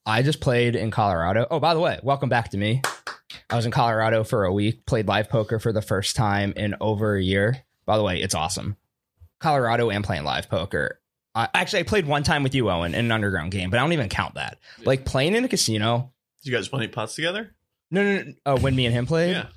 I just played in Colorado. Oh, by the way, welcome back to me. I was in Colorado for a week, played live poker for the first time in over a year. By the way, it's awesome. Colorado and playing live poker. I played one time with you, Owen, in an underground game, but I don't even count that. Like playing in a casino. Did you guys play any pots together? No. Oh, when me and him played? Yeah.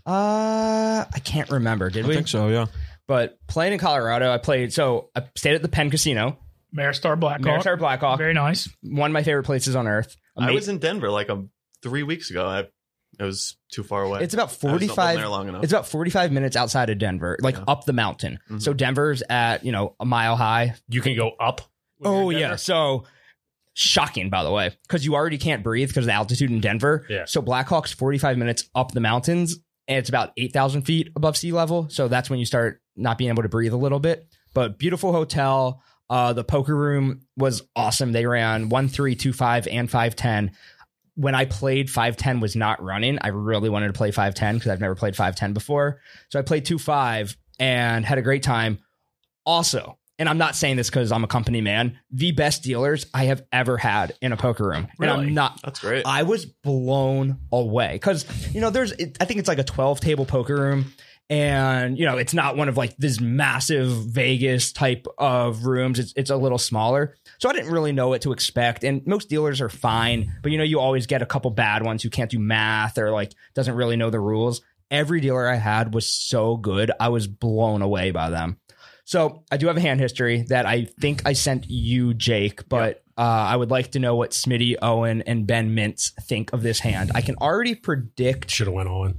I can't remember. Did we? I think so, yeah. But playing in Colorado, I stayed at the Penn Casino. Maristar Blackhawk. Maristar Blackhawk. Very nice. One of my favorite places on earth. I was in Denver like 3 weeks ago. It was too far away. It's about I was not living there long 45. enough. It's about 45 minutes outside of Denver, like up the mountain. Mm-hmm. So Denver's at a mile high. You can go up. Oh yeah. So shocking, by the way, because you already can't breathe because of the altitude in Denver. Yeah. So Blackhawk's 45 minutes up the mountains, and it's about 8,000 feet above sea level. So that's when you start not being able to breathe a little bit. But beautiful hotel. The poker room was awesome. They ran 1, 3, 2, 5, and 5, 10. When I played 5-10 was not running. I really wanted to play 5-10 because I've never played 5-10 before. So I played 2-5 and had a great time. Also, and I'm not saying this because I'm a company man, the best dealers I have ever had in a poker room. Really? And I'm not. That's great. I was blown away because, I think it's like a 12 table poker room. And, it's not one of like this massive Vegas type of rooms. It's a little smaller. So I didn't really know what to expect. And most dealers are fine. But, you always get a couple bad ones who can't do math or like doesn't really know the rules. Every dealer I had was so good. I was blown away by them. So I do have a hand history that I think I sent you, Jake, but I would like to know what Smitty, Owen, and Ben Mintz think of this hand. I can already predict. Should have went on.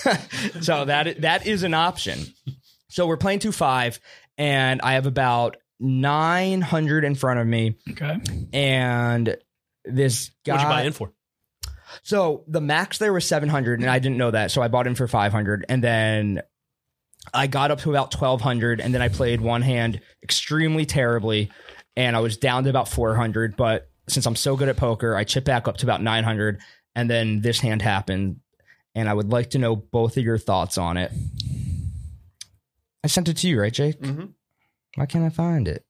So that is an option. So we're playing 2-5, and I have about 900 in front of me. Okay. And this guy. What'd you buy in for? So the max there was 700, and I didn't know that, so I bought in for 500, and then I got up to about 1,200, and then I played one hand extremely terribly, and I was down to about 400. But since I'm so good at poker, I chipped back up to about 900, and then this hand happened. And I would like to know both of your thoughts on it. I sent it to you, right, Jake? Mm-hmm. Why can't I find it?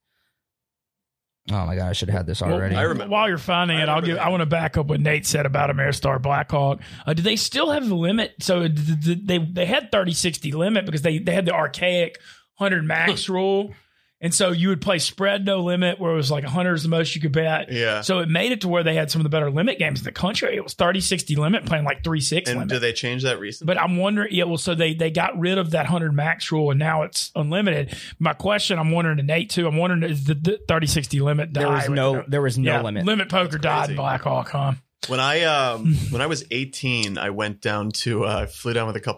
Oh my God, I should have had this already. I remember. While you're finding it, I want to back up what Nate said about Ameristar Blackhawk. Do they still have the limit? So they had 30-60 limit because they had the archaic 100 max rule. And so you would play spread no limit, where it was like 100 is the most you could bet. Yeah. So it made it to where they had some of the better limit games in the country. It was 30-60 limit, playing like 3-6 And limit. did they change that recently? But I'm wondering, so they got rid of that 100 max rule, and now it's unlimited. My question, I'm wondering to Nate too, is the 30-60 limit die? There was no limit. Limit poker died in Blackhawk, huh? When I was 18, I went down to I flew down with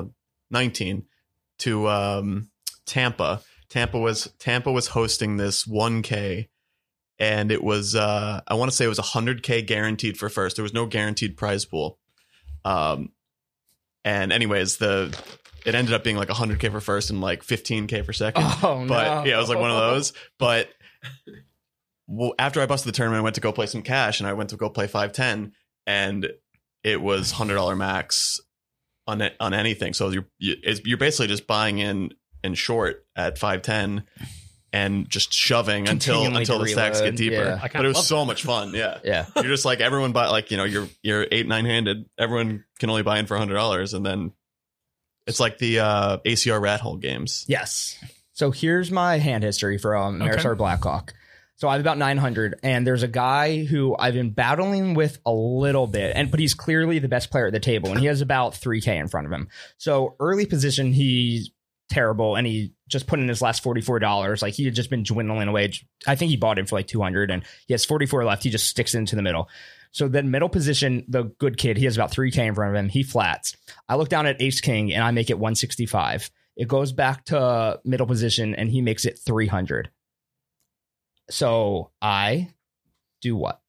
19 to Tampa. Tampa was hosting this 1K, and it was I want to say it was 100K guaranteed for first. There was no guaranteed prize pool. And anyways, it ended up being like 100K for first and like 15K for second. Oh, but no. yeah, it was like one of those. But after I busted the tournament, I went to go play some cash, and I went to go play 5-10, and it was $100 max on anything. So you're basically just buying in short at 5-10 and just shoving until the stacks get deeper. Yeah. But it was so much fun. Yeah. Yeah. You're just like, everyone buy, like, you're 8-9 handed. Everyone can only buy in for $100. And then it's like the ACR rat hole games. Yes. So here's my hand history from Maristar Blackhawk. So I have about 900, and there's a guy who I've been battling with a little bit, but he's clearly the best player at the table, and he has about 3K in front of him. So early position, he's terrible, and he just put in his last $44. Like, he had just been dwindling away. I think he bought him for like 200, and he has 44 left. He just sticks it into the middle. So then middle position, the good kid, he has about 3K in front of him. He flats. I look down at ace king, and I make it 165. It goes back to middle position, and he makes it 300. So I do what?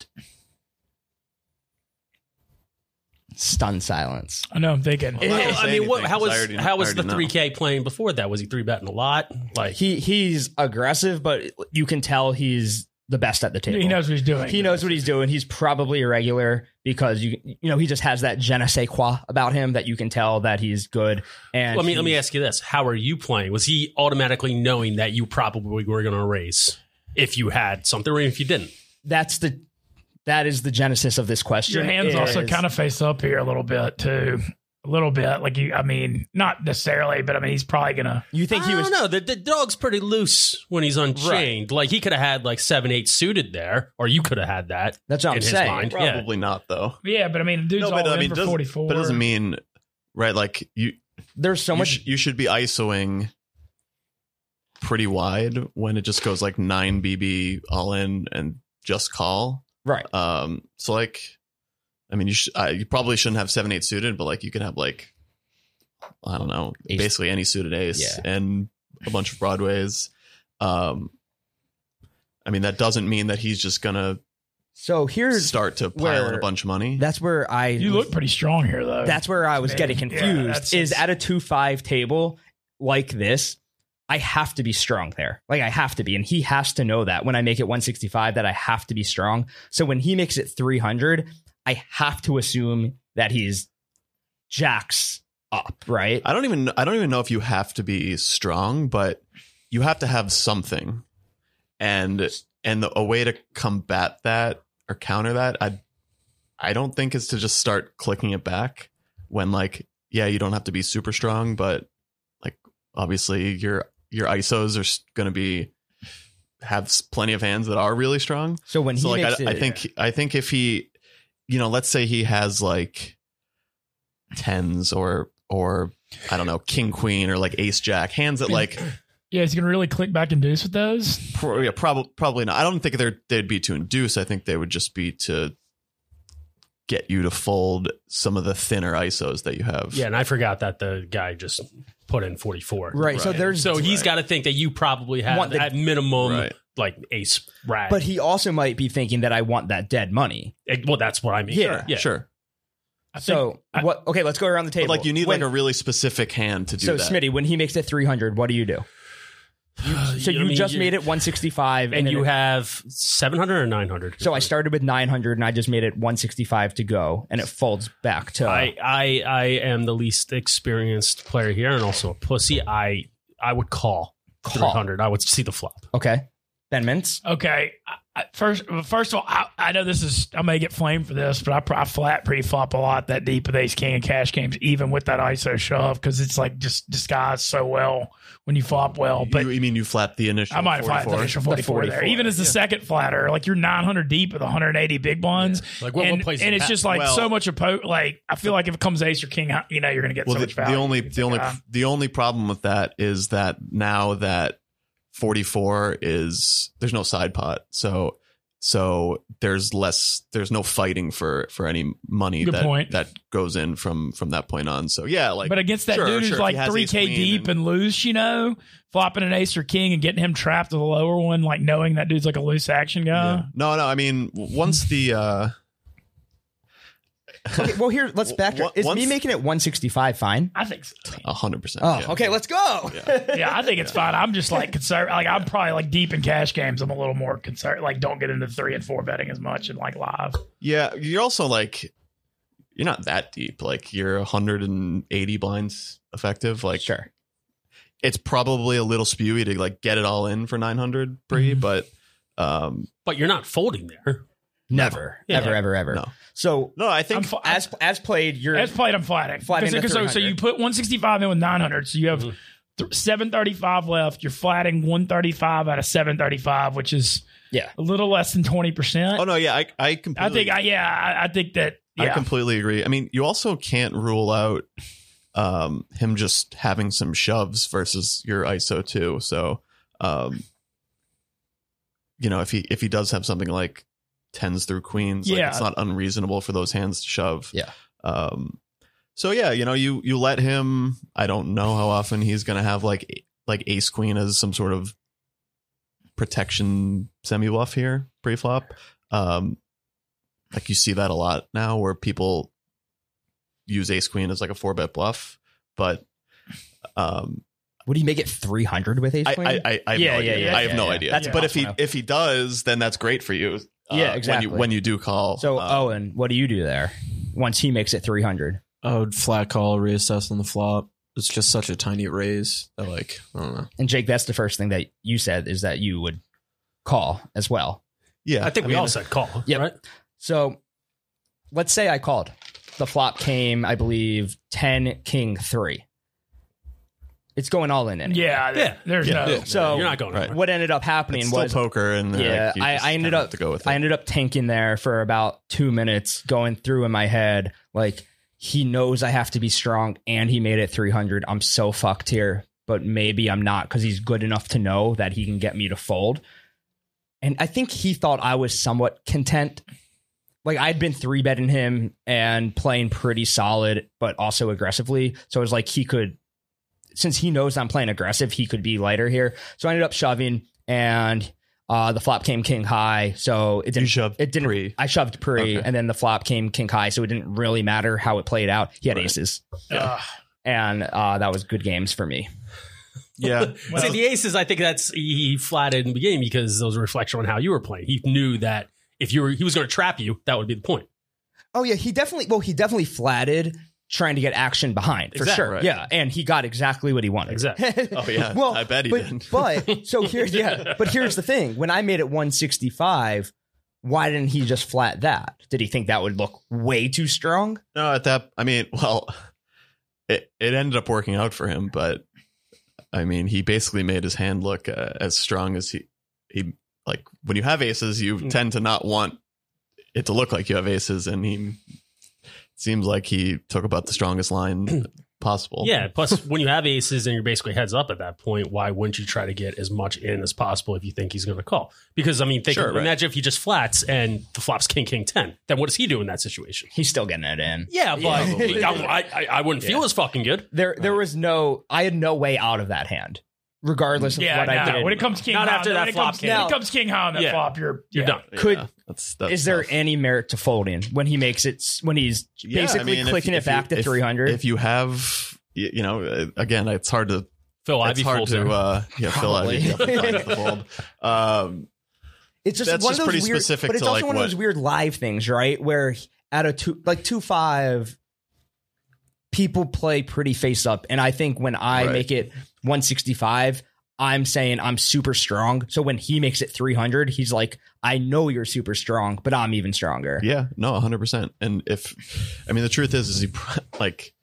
Stunned silence. I know, I'm thinking. I mean, how was the 3K playing before that? Was he 3-betting a lot? Like, he's aggressive, but you can tell he's the best at the table. He knows what he's doing. He knows what he's doing. He's probably irregular because he just has that je ne sais quoi about him that you can tell that he's good. And let me ask you this: how are you playing? Was he automatically knowing that you probably were going to raise if you had something, or if you didn't? That's the that is the genesis of this question. Your hands also kind of face up here a little bit too. A little bit, like not necessarily, but he's probably gonna. You think he was? No, the dog's pretty loose when he's unchained. Right. Like he could have had like 7-8 suited there, or you could have had that. That's what I'm saying. Probably not though. Yeah, but dude's for 44. But it doesn't mean right. Like there's so much. You should be ISOing pretty wide when it just goes like 9 BB all in and just call. Right. So like. You probably shouldn't have 7-8 suited, but like you could have like, I don't know, ace. Basically any suited ace and a bunch of broadways. That doesn't mean that he's just gonna. So here's start to pile in a bunch of money. That's where you look pretty strong here, though. That's where I was getting confused. Is at a 2-5 table like this, I have to be strong there. Like I have to be, and he has to know that when I make it 165, that I have to be strong. So when he makes it 300. I have to assume that he's jacks up, right? I don't even know if you have to be strong, but you have to have something, and a way to combat that or counter that, I don't think is to just start clicking it back when like you don't have to be super strong, but like obviously your ISOs are going to have plenty of hands that are really strong. So when he makes I think if he. Let's say he has like tens or I don't know, king, queen, or like ace, jack, hands that like. Yeah, is he going to really click back and deuce with those? Probably not. I don't think they'd be to induce. I think they would just be to get you to fold some of the thinner ISOs that you have. Yeah, and I forgot that the guy just put in 44. Right. So he's got to think that you probably have at minimum like ace rag. But he also might be thinking that I want that dead money. Well, that's what I mean. Yeah, sure. What? Okay, let's go around the table. But like you need like a really specific hand to do that. So Smitty, when he makes it 300, what do you do? You just made it 165, and you have 700 or 900. So I started with 900, and I just made it 165 to go, and it folds back to. I am the least experienced player here, and also a pussy. I would call 300. I would see the flop. Okay, Ben Mintz. Okay, first of all, I know I may get flamed for this, but I flat pre-flop a lot that deep with ace king and cash games, even with that ISO shove, because it's like just disguised so well when you flop well. But you mean you flat the initial? I might have flat the initial 44 there, even as the second flatter. Like you're 900 deep with 180 big blinds. Yeah. Like what place? And it's just like so much like I feel like if it comes ace or king, you're going to get so much value. The only problem with that is that now that 44 there's no side pot, so there's no fighting for any money that goes in from that point on. So but against that dude who's like 3K deep and loose, flopping an ace or king and getting him trapped with a lower one, like knowing that dude's like a loose action guy. Yeah. No, I mean once the Okay, well, here, let's backtrack. Is me making it 165 fine? I think so. 100%. Oh, okay, let's go. Yeah, I think it's fine. I'm just like concerned. Like I'm probably like deep in cash games. I'm a little more concerned. Like don't get into 3 and 4 betting as much and like live. Yeah, you're also like you're not that deep. Like you're 180 blinds effective. Like sure, it's probably a little spewy to like get it all in for 900 pre, but you're not folding there. Never. No. So no, I think as played, I'm flatting. So you put 165 in with 900. So you have 735 left. You're flatting 135 out of 735, which is a little less than 20%. Oh no, yeah, I completely. I think that. Yeah. I completely agree. I mean, you also can't rule out him just having some shoves versus your ISO too. So, if he does have something like tens through queens, like it's not unreasonable for those hands to shove. So you let him. I don't know how often he's going to have like ace queen as some sort of protection semi bluff here pre-flop. Like you see that a lot now where people use ace queen as like a 4-bet bluff, but would he make it 300 with ace queen? I have no idea. I have no idea. But if he does, then that's great for you. Exactly. When you do call. So Owen, what do you do there once he makes it 300? I would flat call, reassess on the flop. It's just such a tiny raise that I don't know. And Jake, that's the first thing that you said is that you would call as well. Yeah, I think we all said call. Yeah. Right? So let's say I called. The flop came, I believe, 10, king, 3. It's going all in. Anyway. Yeah. There's no. So You're not going Right. what ended up happening It's still was poker, and yeah, I ended up to go with it. I ended up tanking there for about 2 minutes, going through in my head like he knows I have to be strong, and he made it 300. I'm so fucked here, but maybe I'm not because he's good enough to know that he can get me to fold. And I think he thought I was somewhat content. Like I'd been 3-betting him and playing pretty solid, but also aggressively. So it was like he could, since he knows I'm playing aggressive, he could be lighter here. So I ended up shoving, and the flop came king high. So it didn't. pre. I shoved pre, Okay. and then the flop came king high. So it didn't really matter how it played out. He had aces, and that was good games for me. Yeah. See, the aces, I think he flatted in the beginning because those were a reflection on how you were playing. He knew that if he was going to trap you, that would be the point. Oh yeah, he definitely flatted trying to get action behind for Exactly, sure. right. Yeah, and he got exactly what he wanted. Exactly. Oh yeah. Well, I bet he but, did. But so here's the thing. When I made it 165, why didn't he just flat that? Did he think that would look way too strong? No, it ended up working out for him, but I mean, he basically made his hand look as strong as he like. When you have aces, you tend to not want it to look like you have aces, and he seems like he took about the strongest line possible. Yeah. Plus, when you have aces and you're basically heads up at that point, why wouldn't you try to get as much in as possible if you think he's going to call? Because I mean, imagine if he just flats and the flop's king, king, 10. Then what does he do in that situation? He's still getting it in. Yeah, but I wouldn't feel as fucking good. There was I had no way out of that hand, regardless of what I did. When it comes king Not high, after that flop when it comes king high on that flop, you're done. Could that's is there tough. any merit to folding when he makes it when he's Yeah, basically I mean, clicking if it back to 300? If you have, again, it's hard to. Phil It's Ivey hard folds to. there. Phil Ivey finds the fold. It's just That's one just of those pretty weird, specific but it's to, also like, one of what- those weird live things, right? Where at a 2-5, people play pretty face up, and I think when I Right. make it 165, I'm saying I'm super strong. So when he makes it 300, he's like, I know you're super strong, but I'm even stronger. Yeah, no, 100%. And the truth is he like,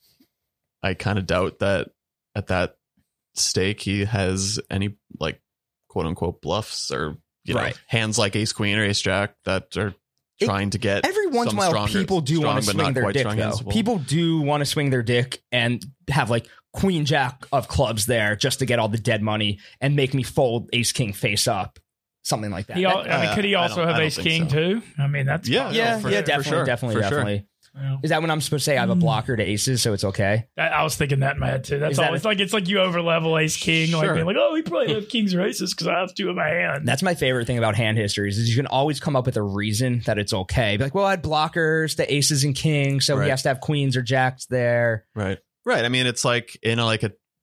I kind of doubt that at that stake he has any like quote unquote bluffs or Right. hands like ace queen or ace jack that are trying to get Every once in a some while, stronger- people do want to strong but swing not their quite dick, strong though. hands. People do want to swing their dick and have like queen jack of clubs there just to get all the dead money and make me fold ace king face up, something like that. could he I also don't- have I don't ace think king so. too? I mean, that's Yeah, possible. yeah, for yeah, sure, definitely, for sure, definitely, for sure. definitely. Yeah. Is that when I'm supposed to say I have a blocker to aces, so it's okay? I was thinking that in my head too. That's Is that all. It's like you over level ace king, like Sure. being like, oh, he probably have kings or aces because I have two in my hand. That's my favorite thing about hand histories is you can always come up with a reason that it's okay. Be like, well, I had blockers to aces and kings, so he Right. has to have queens or jacks there. Right. I mean, it's like in a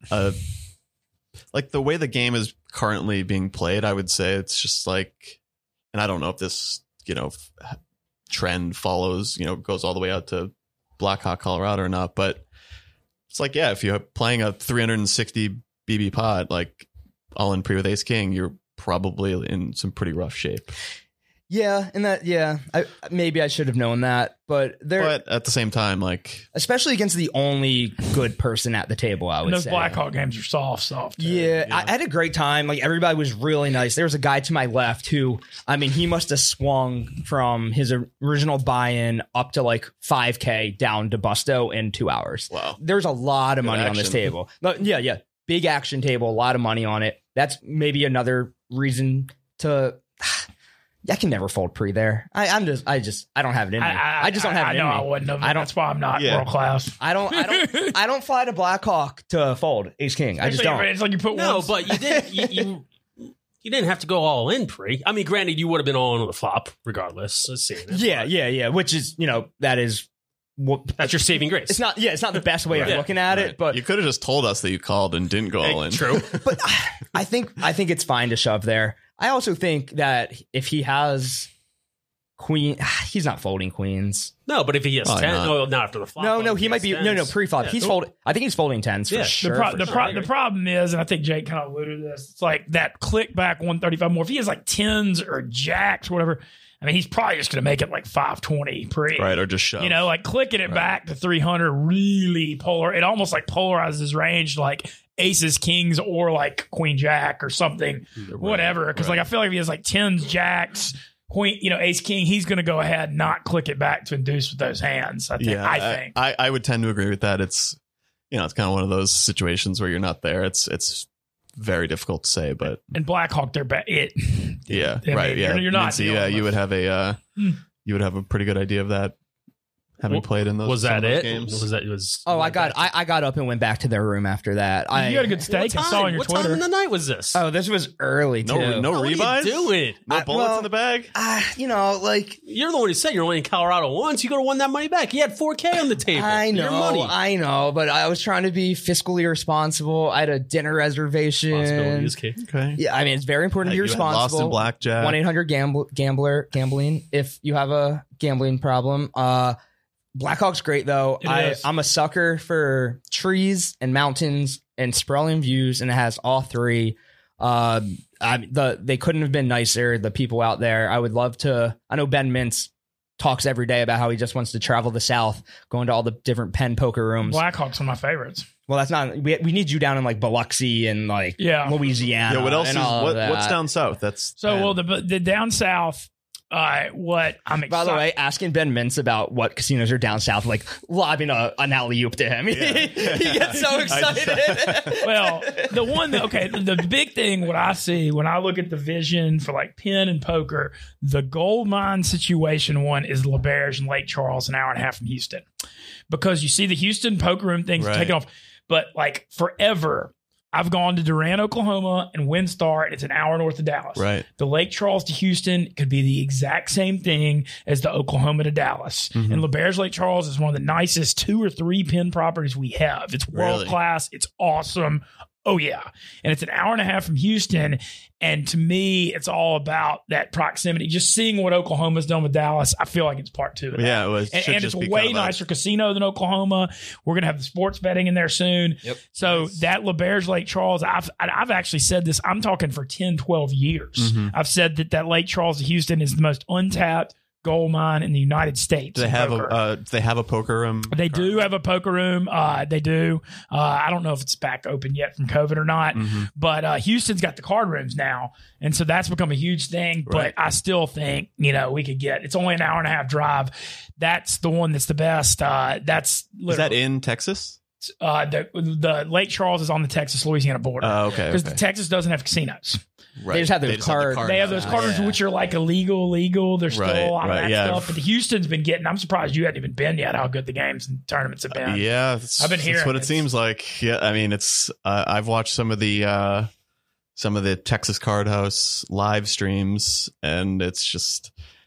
like the way the game is currently being played, I would say it's just like, and I don't know if this, trend follows, goes all the way out to Blackhawk, Colorado or not, but it's like, yeah, if you're playing a 360 BB pot, like all in pre with ace king, you're probably in some pretty rough shape. Yeah, and maybe I should have known that, but But at the same time, like, especially against the only good person at the table, I And would those say. Blackhawk games are soft. too. Yeah, I had a great time. Like everybody was really nice. There was a guy to my left who, I mean, he must have swung from his original buy-in up to like 5K down to Busto in 2 hours. wow. There's a lot of Good money on this action. table. Yeah. Big action table, a lot of money on it. That's maybe another reason to. I can never fold pre there. I don't have it in me. I just don't have it in know me. I wouldn't have. That's why I'm not world class. I don't fly to Blackhawk to fold ace king. I just don't. It's like you put No, one. but you did. You didn't have to go all in pre. I mean, granted, you would have been all in on the flop regardless. Let's see. Yeah. Which is, that is what That's your saving grace. it's not the best way of Right. looking at Right. it, but you could have just told us that you called and didn't go all in. True. but I think it's fine to shove there. I also think that if he has queen, he's not folding queens. No, but if he has Why 10, not? no, not after the flop. No, If he might has be 10s. pre-flop. Yeah. He's folding. I think he's folding tens for Yeah. sure. The problem is, and I think Jake kind of alluded to this, it's like that click back 135 more. If he has like tens or jacks or whatever, I mean, he's probably just going to make it like 520 pre. Right, or just shove. You know, like clicking it back to 300 really it almost like polarizes his range like aces, kings, or like queen jack or something, whatever. Because like I feel like if he has like 10s, jacks, queen, ace, king, he's going to go ahead and not click it back to induce with those hands. I think. I would tend to agree with that. It's, it's kind of one of those situations where you're not there. It's very difficult to say, but and Blackhawk, they're bad. Yeah, right. Yeah, you're not. Mincy, you would have a pretty good idea of that. Having played in those, was that it? Games. I got up and went back to their room after that. You had a good steak. I saw on your what Twitter. Time in the night was this? Oh, this was early too. No What rebuys? are you doing? No bullets in the bag? Like You're the one who said you're only in Colorado once. You could have won that money back. You had $4K on the table. Your money. I know, but I was trying to be fiscally responsible. I had a dinner reservation. Responsibility is key. Okay. Yeah, I mean it's very important to be You had lost responsible. in blackjack. 1-800-gambling if you have a gambling problem. Blackhawk's great though. I'm a sucker for trees and mountains and sprawling views, and it has all three. They couldn't have been nicer. The people out there. I would love to. I know Ben Mintz talks every day about how he just wants to travel the South, going to all the different pen poker rooms. Blackhawk's one of my favorites. Well, that's not. We need you down in like Biloxi and like Louisiana. Yeah. What else and is all of what's that. down south? That's the down south. What I'm excited. By the way, asking Ben Mintz about what casinos are down south, like lobbing an alley-oop to him. Yeah. He gets so excited. Well, the big thing, what I see when I look at the vision for like pen and poker, the gold mine situation one is LaBerge and Lake Charles, an hour and a half from Houston. Because you see the Houston poker room things taking off. But like forever, I've gone to Durant, Oklahoma, and WinStar, and it's an hour north of Dallas. Right. The Lake Charles to Houston could be the exact same thing as the Oklahoma to Dallas. Mm-hmm. And LaBerge Lake Charles is one of the nicest 2 or 3 pin properties we have. It's world class. It's awesome. Oh, yeah. And it's an hour and a half from Houston. And to me, it's all about that proximity. Just seeing what Oklahoma's done with Dallas, I feel like it's part 2 of that. Yeah, and it's a way nicer casino than Oklahoma. We're going to have the sports betting in there soon. Yep. So that LaBerge Lake Charles, I've actually said this, I'm talking for 10, 12 years. Mm-hmm. I've said that Lake Charles to Houston is the most untapped gold mine in the United States. Do they have a poker room? They do have a poker room. They do. I don't know if it's back open yet from COVID or not, but Houston's got the card rooms now. And so that's become a huge thing. Right. But I still think, we could it's only an hour and a half drive. That's the one that's the best. Is that in Texas? The Lake Charles is on the Texas-Louisiana border. Okay. Because Texas doesn't have casinos. Right. They just have those cards. They have those cards which are like illegal. There's still a lot of that stuff. But the Houston's been getting. I'm surprised you hadn't even been yet. How good the games and tournaments have been. Yeah, I've been hearing. That's what it seems like. Yeah, I mean, it's. I've watched some of the Texas Card House live streams, and it's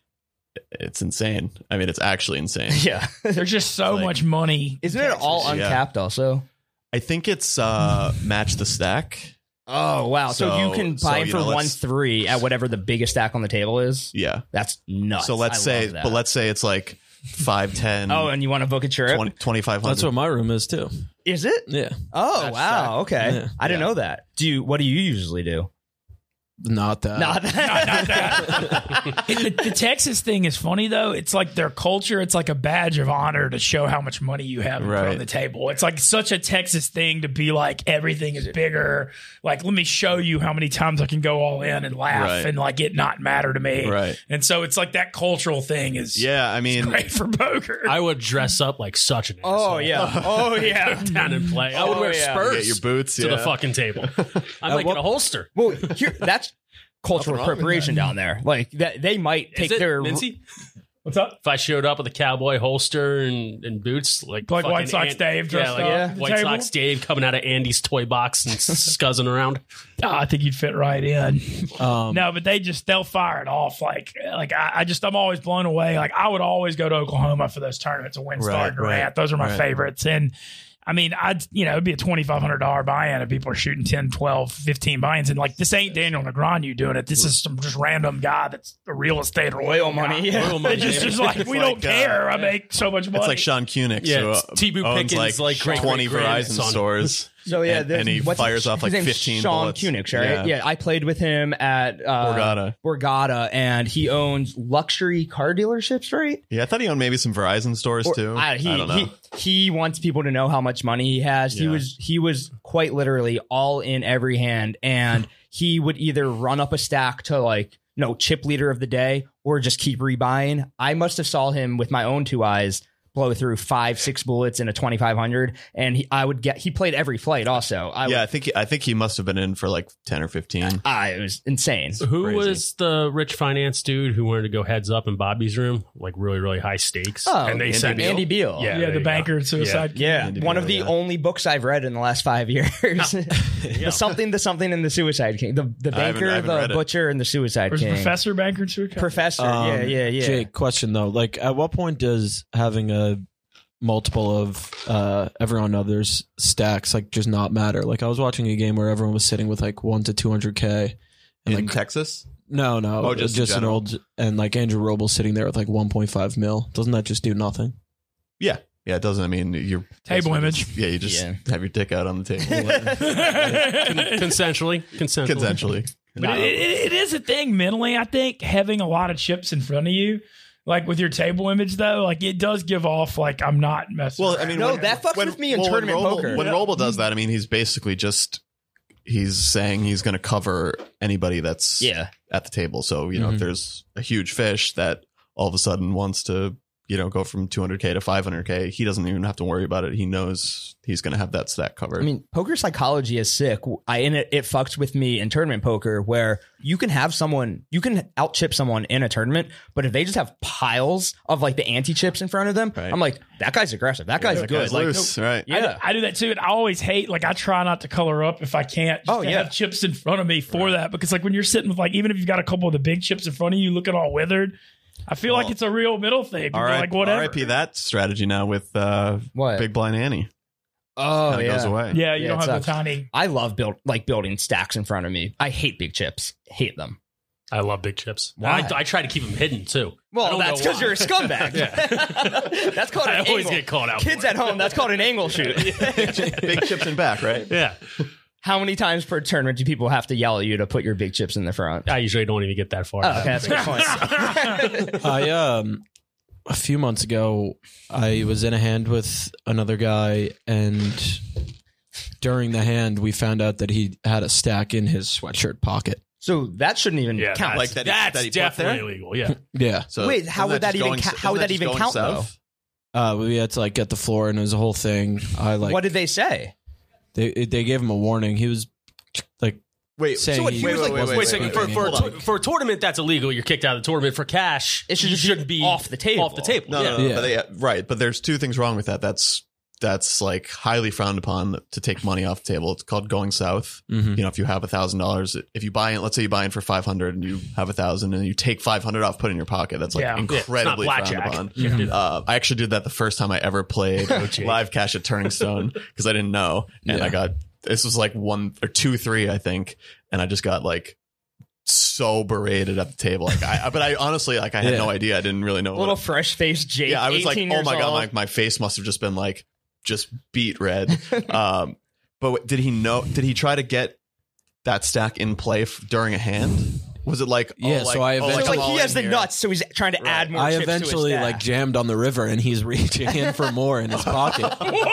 insane. I mean, it's actually insane. Yeah, there's just so much money. Isn't it all uncapped? Also, I think it's Match the Stack. Oh wow! So you can buy for 1-3 at whatever the biggest stack on the table is. Yeah, that's nuts. So let's say it's like 5-10. Oh, and you want to book a trip? 2,500. That's what my room is too. Is it? Yeah. Oh Match wow! stack. Okay, Yeah. I didn't know that. What do you usually do? Not that. Not that. The Texas thing is funny though. It's like their culture. It's like a badge of honor to show how much money you have on the table. It's like such a Texas thing to be like everything is bigger. Like let me show you how many times I can go all in and laugh and like it not matter to me. Right. And so it's like that cultural thing is great for poker. I would dress up like such an asshole. Oh yeah. Go down and play. I would wear Spurs. Get your boots to the fucking table. I might get a holster. Well, that's cultural appropriation down there. Like that, they might take their. Mincy? What's up? If I showed up with a cowboy holster and boots, like White Sox Dave dressed up, White Sox Dave coming out of Andy's toy box and scuzzing around. I think you'd fit right in. No, but they'll fire it off. I'm always blown away. Like I would always go to Oklahoma for those tournaments and WinStar and Durant. Those are my favorites. And I mean, it'd be a $2,500 buy-in if people are shooting 10, 12, 15 buy-ins. And like, this ain't Daniel Negreanu doing it. This is some just random guy that's a real estate oil money. It's just like, we don't care. I make so much money. It's like Sean Kunix. Yeah, T-Boo owns Pickens, like 20 Verizon stores. So yeah, and he fires off like his name's 15 Sean bullets. Kunix, right? Yeah, I played with him at Borgata, and he owns luxury car dealerships, right? Yeah, I thought he owned maybe some Verizon stores too. I don't know. He wants people to know how much money he has. Yeah. He was quite literally all in every hand, and he would either run up a stack to like chip leader of the day or just keep rebuying. I must have saw him with my own two eyes blow through 5-6 bullets in a 2500, and he played every flight also. I think he must have been in for like 10 or 15. It was insane. Who was the rich finance dude who wanted to go heads up in Bobby's room, like really, really high stakes? Oh, and they sent Andy Beal. Yeah, the banker and suicide. Yeah, one of the only books I've read in the last 5 years. The something and the Suicide King. The banker, I haven't the butcher, and the Suicide King. King. Professor Banker and Suicide King? Professor, yeah. Jake, question though, like at what point does having a multiple of everyone others stacks like just not matter? Like I was watching a game where everyone was sitting with like 1 to 200K and in like Texas. No, just an old, and like Andrew Robles sitting there with like 1.5 mil. Doesn't that just do nothing? Yeah, it doesn't. I mean, your table image. You just have your dick out on the table. Consensually. But it is a thing mentally. I think having a lot of chips in front of you. Like with your table image, though, like it does give off like I'm not messing. Well, I mean, that fucks with me in tournament poker. When Roble does that, I mean, he's basically he's saying he's going to cover anybody that's at the table. So if there's a huge fish that all of a sudden wants to go from 200K to 500K, he doesn't even have to worry about it. He knows he's going to have that stack covered. I mean, poker psychology is sick. It fucks with me in tournament poker where you can out chip someone in a tournament, but if they just have piles of like the anti chips in front of them, I'm like, that guy's aggressive. That guy's good. Like, loose, right? Yeah, I do that too. And I always hate, like, I try not to color up if I can't. Just to have chips in front of me for that, because like when you're sitting with like, even if you've got a couple of the big chips in front of you, looking all withered. I feel like it's a real middle thing. Like whatever. RIP that strategy now with Big Blind Annie. Oh, yeah. Goes away. Yeah, you don't have the tiny. I love building stacks in front of me. I hate big chips. Hate them. I love big chips. Why? I try to keep them hidden too. Well, that's because you're a scumbag. That's called an I always angle. get called out. Kids at home, that's called an angle shoot. Big chips in back, right? Yeah. How many times per tournament do people have to yell at you to put your big chips in the front? I usually don't even get that far. Oh, okay, that's a good point. A few months ago, I was in a hand with another guy, and during the hand, we found out that he had a stack in his sweatshirt pocket. So that shouldn't even count. Like that's definitely illegal. Yeah. Yeah. So wait, how would that even count though? We had to like get the floor, and it was a whole thing. What did they say? They gave him a warning. He was like, wait, saying so he was like, wait, for a tournament that's illegal, you're kicked out of the tournament. For cash, it should be off the table. Off the table. No, right. But there's two things wrong with that. That's like highly frowned upon to take money off the table. It's called going south. Mm-hmm. If you have $1,000, if you buy in, let's say you buy in for 500 and you have 1,000 and you take 500 off, put it in your pocket. That's like incredibly frowned upon. I actually did that the first time I ever played live cash at Turning Stone because I didn't know, and this was like 1 or 2, 3, I think, and I just got like so berated at the table. Like but I honestly I had no idea. I didn't really know. Little fresh faced Jake. Yeah, I was like, oh my god, my face must have just been like just beat red. But did he try to get that stack in play during a hand? Was it like he has the nuts, so he's trying to add more. I chips eventually to his stack. jammed on the river, and he's reaching in for more in his pocket.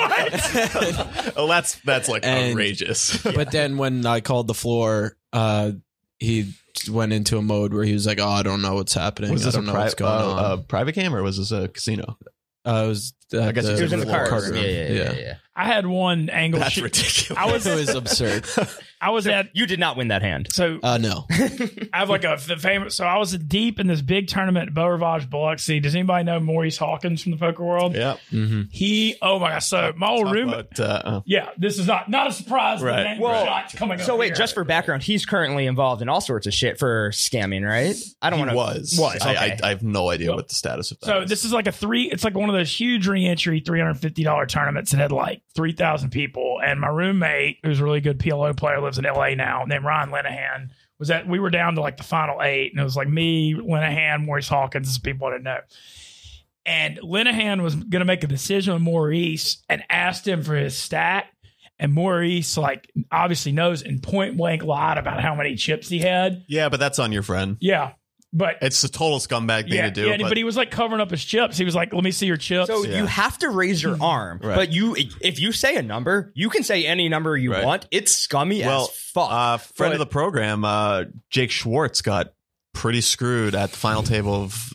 Oh, that's like outrageous. But then when I called the floor, he went into a mode where he was like, "Oh, I don't know what's happening. Was this I don't know what's going on." A private game or was this a casino? It was. I guess he was in the cards. room. Yeah. I had one angle. That's shoot. ridiculous. It was absurd. I was at. You did not win that hand. So No. I have like a famous. So I was deep in this big tournament at Beau Rivage, Biloxi. Does anybody know Maurice Hawkins from the poker world? Yeah. Mm-hmm. He. Oh my gosh. So my old roommate. Yeah. This is not a surprise. Right. Shots coming up. So wait, here. just for background, he's currently involved in all sorts of shit for scamming, right? I don't want to. Was. Okay. I have no idea what the status of that So is. this is like it's like one of those huge re-entry $350 tournaments that had like 3,000 people. And my roommate, who's a really good PLO player, lives in LA now, named Ryan Linehan, we were down to like the final 8. And it was like me, Linehan, Maurice Hawkins, some people I didn't know. And Linehan was going to make a decision with Maurice and asked him for his stack. And Maurice, like, obviously knows and point blank lied about how many chips he had. Yeah, but that's on your friend. Yeah. But it's a total scumbag thing to do. Yeah, but he was like covering up his chips. He was like, let me see your chips. So you have to raise your arm. Right. But if you say a number, you can say any number you want. It's scummy as fuck. Friend of the program, Jake Schwartz got pretty screwed at the final table of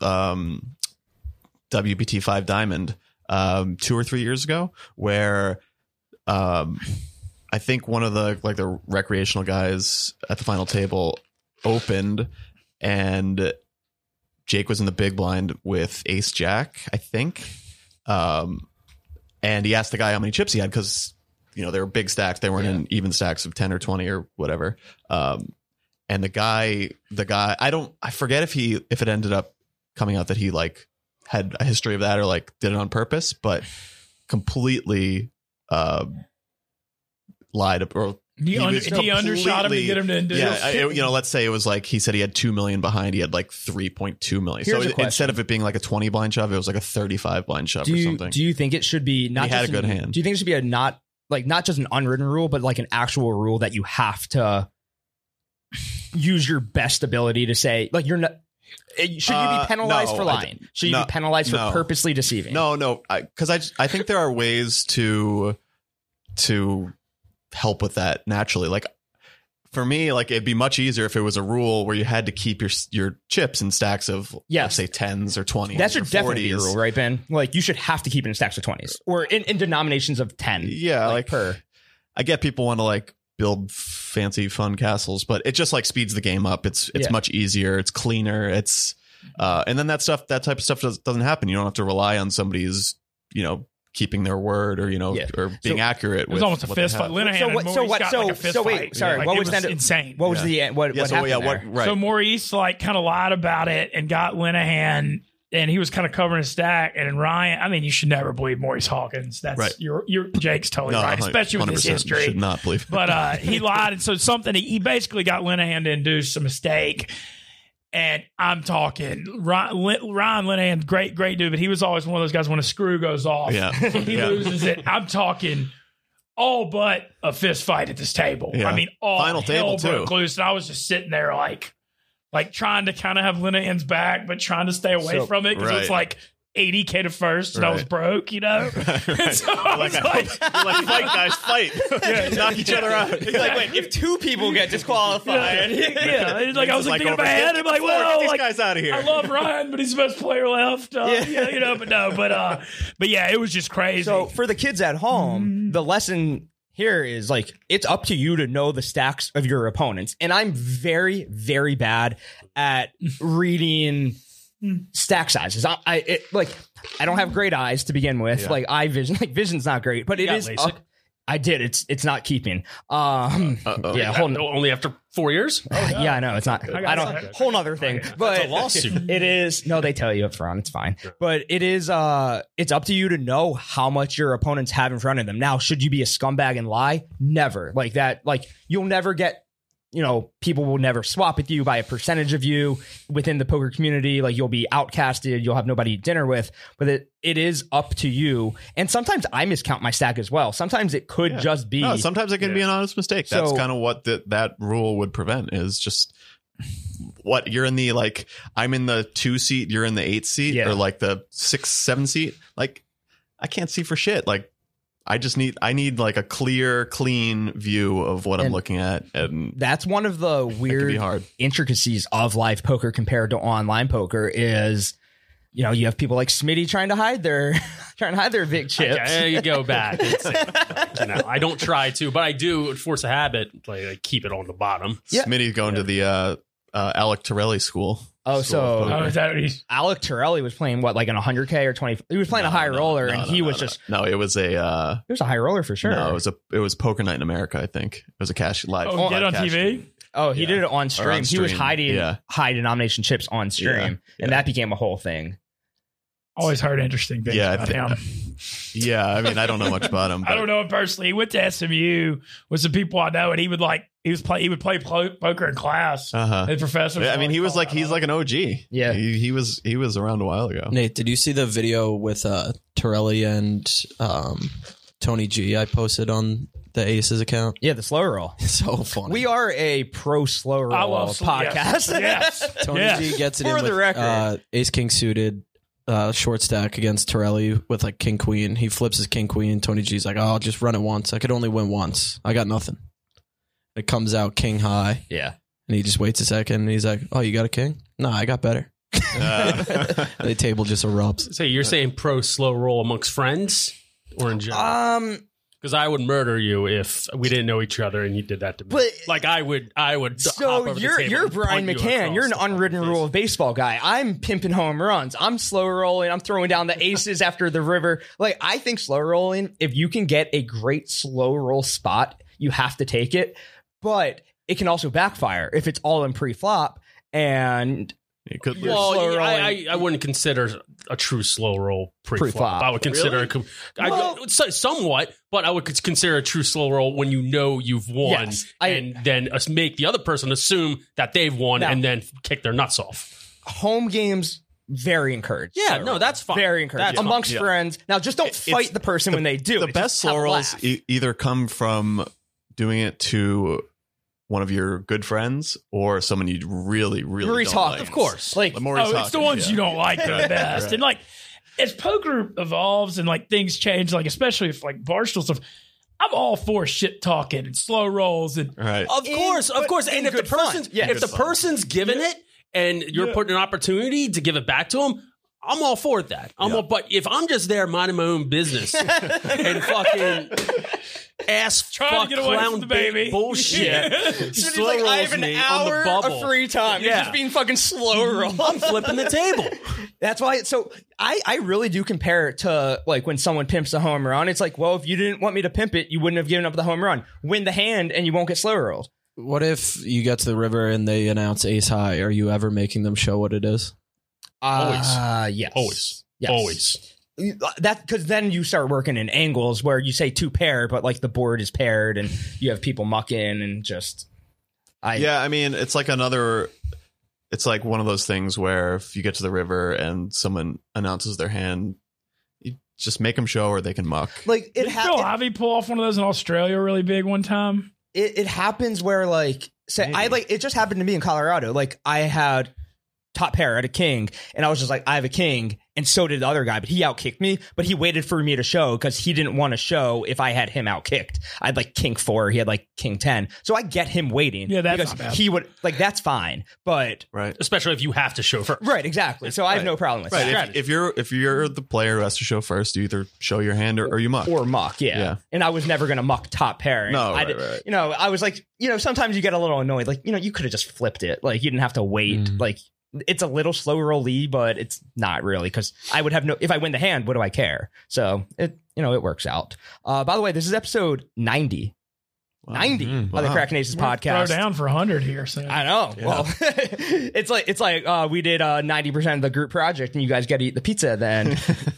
WBT 5 Diamond 2 or 3 years ago, where I think one of the recreational guys at the final table opened, and Jake was in the big blind with Ace Jack, I think. And he asked the guy how many chips he had, because they were big stacks. They weren't in even stacks of 10 or 20 or whatever. And the guy, I forget if it ended up coming out that he like had a history of that or like did it on purpose, but completely lied or he undershot him to get him to induce. Yeah, let's say it was like he said he had 2 million behind. He had like 3.2 million. Here's so instead of it being like a 20 blind shove, it was like a 35 blind shove or something. Do you think it should be not? He had a good hand. Do you think it should be a not just an unwritten rule, but like an actual rule that you have to use your best ability to say, like, you're not? Should you be penalized for lying? Should you be penalized for purposely deceiving? No, because I think there are ways to help with that naturally. Like for me, like it'd be much easier if it was a rule where you had to keep your chips in stacks of let's say 10s or 20s. That should or 40s. definitely be a rule, right, Ben? Like you should have to keep it in stacks of 20s or in denominations of 10. Yeah, like per. I get people want to like build fancy fun castles, but it just like speeds the game up. It's much easier. It's cleaner. It's and then that type of stuff doesn't happen. You don't have to rely on somebody's keeping their word or or being accurate. It was almost a fist fight. Linehan what was insane? What was the what happened there? So Maurice like kind of lied about it and got Linehan, and he was kind of covering his stack. And Ryan, I mean, you should never believe Maurice Hawkins. That's right. You're Jake's totally right, especially with his history. Should not believe. But he lied, and so he basically got Linehan to induce a mistake. And I'm talking Ryan Linehan, great dude, but he was always one of those guys when a screw goes off, he loses it. I'm talking all but a fist fight at this table. Yeah. I mean, all final table broke too. Loose, and I was just sitting there like trying to kind of have Linehan's back, but trying to stay away from it because it's like 80K to first, and I was broke, So I was like, fight, guys, fight. Knock each other out. He's like, wait, if 2 people get disqualified. It's like, I was like thinking in my head, I'm like, well, get these guys out of here. I love Ryan, but he's the best player left. But yeah, it was just crazy. So for the kids at home, the lesson here is like, it's up to you to know the stacks of your opponents. And I'm very, very bad at reading stack sizes. I don't have great eyes to begin with. Yeah. Like eye vision, vision's not great, but it is. I did. It's not keeping. Only after 4 years. Yeah, I know it's not. I don't. Whole other thing, but it's a lawsuit. It is. No, they tell you up front. It's fine, but it is. It's up to you to know how much your opponents have in front of them. Now, should you be a scumbag and lie? Never. Like that. Like you'll never get. People will never swap with you by a percentage of you within the poker community. Like you'll be outcasted. You'll have nobody to eat dinner with, but it is up to you. And sometimes I miscount my stack as well. Sometimes it could just be. No, sometimes it can be an honest mistake. That's kind of what that rule would prevent is just what you're in the, like, I'm in the 2 seat, you're in the 8 seat or like the 6, 7 seat. Like I can't see for shit. Like, I need like a clear, clean view of what I'm looking at. And that's one of the weird intricacies of live poker compared to online poker is, you have people like Smitty trying to hide their big chips. Okay, you go back. I don't try to, but I do force a habit. Like I keep it on the bottom. Yeah. Smitty's going to the Alec Torelli school. Is that what Alec Torelli was playing like an 100K or 20? He was playing a high roller, and he was just it was a high roller for sure. No, it was Poker Night in America. I think it was a cash live. Oh, get on TV. Oh, he did it on stream. He was hiding high denomination chips on stream, and that became a whole thing. Always heard interesting things about him. Yeah, I mean, I don't know much about him. I don't know him personally. He went to SMU with some people I know, and he would play poker in class. The professor. Yeah, I mean, he's like an OG. Yeah, he was around a while ago. Nate, did you see the video with Torelli and Tony G I posted on the Aces account? Yeah, the slow roll. So funny. We are a pro slow roll I love podcast. Yes. Tony Yes. G gets it For in the with record. ace king suited, short stack against Torelli with like king queen. He flips his king queen. Tony G's like, oh, I'll just run it once. I could only win once. I got nothing. It comes out king high, Yeah. and he just waits a second, and he's like, oh, you got a king? No, I got better. The table just erupts. So you're saying pro slow roll amongst friends or in general? Because I would murder you if we didn't know each other and you did that to me. But- like I would. hop So over the you're table and Brian punt you McCann. You're an across the unwritten face. rule of baseball guy. I'm pimping home runs. I'm slow rolling. I'm throwing down the aces after the river. Like, I think slow rolling, if you can get a great slow roll spot, you have to take it. But it can also backfire if it's all in pre-flop and It could You're Well, slow I wouldn't consider a true slow roll pre-flop. Pre-flop. I would consider somewhat, but I would consider a true slow roll when you know you've won, Yes, and then make the other person assume that they've won No. and then kick their nuts off. home games. Very encouraged. Yeah, no, that's fine. Very encouraged. That's fine. Amongst Yeah. friends. Now, just don't fight the person when they do. the it. best Just have slow a rolls laugh. either come from doing it to one of your good friends or someone you really, really Maurice don't Hawkins. like. Of course. Like, Maurice It's the Hawkins, ones yeah. you don't like the best. Right. And like, as poker evolves and like things change, like especially if like Barstool stuff, I'm all for shit talking and slow rolls and Right. Of course. but And in if the good fun. person's Yeah. if the Good fun. person's giving it and you're putting an opportunity to give it back to them, I'm all for that. But if I'm just there minding my own business and fucking ass Trying to fuck get away clown from the baby. bullshit, He's slow like, I rolls have an me hour on the bubble. of free time. You're Yeah. just being fucking slow roll. I'm flipping the table. That's why. So I really do compare it to like when someone pimps a home run. It's like, well, if you didn't want me to pimp it, you wouldn't have given up the home run. Win the hand and you won't get slow rolled. What if you get to the river and they announce ace high? Are you ever making them show what it is? Yes. Always. Yes. Always. That because then you start working in angles where you say two pair, but like the board is paired and you have people muck in and just. Yeah, I mean, it's like it's like one of those things where if you get to the river and someone announces their hand, you just make them show or they can muck. Like did Phil Ivey pull off one of those in Australia really big one time? it happens where like say I like it just happened to me in Colorado. Like I had top pair at a king and I was just like, I have a king, and so did the other guy, but he outkicked me, but he waited for me to show because he didn't want to show if I had him outkicked. I had like king 4, he had like king 10, so I get him waiting. Yeah, that's because not bad. he would like that's fine, but Right. Especially if you have to show first. right, exactly. So I have no problem with Right. that. If you're the player who has to show first, you either show your hand or you muck. Or muck, yeah. Yeah. And I was never gonna muck top pair. And No, I right, right. You know, I was like, you know, sometimes you get a little annoyed, like, you know, you could have just flipped it, like you didn't have to wait, like. It's a little slow roll-y, but it's not really because I would have no. If I win the hand, what do I care? So it works out. By the way, this is episode 90. 90 of the Wow. Kraken Aces Throw podcast. down for 100 here. So I know. Well, it's like we did 90% of the group project, and you guys get to eat the pizza then.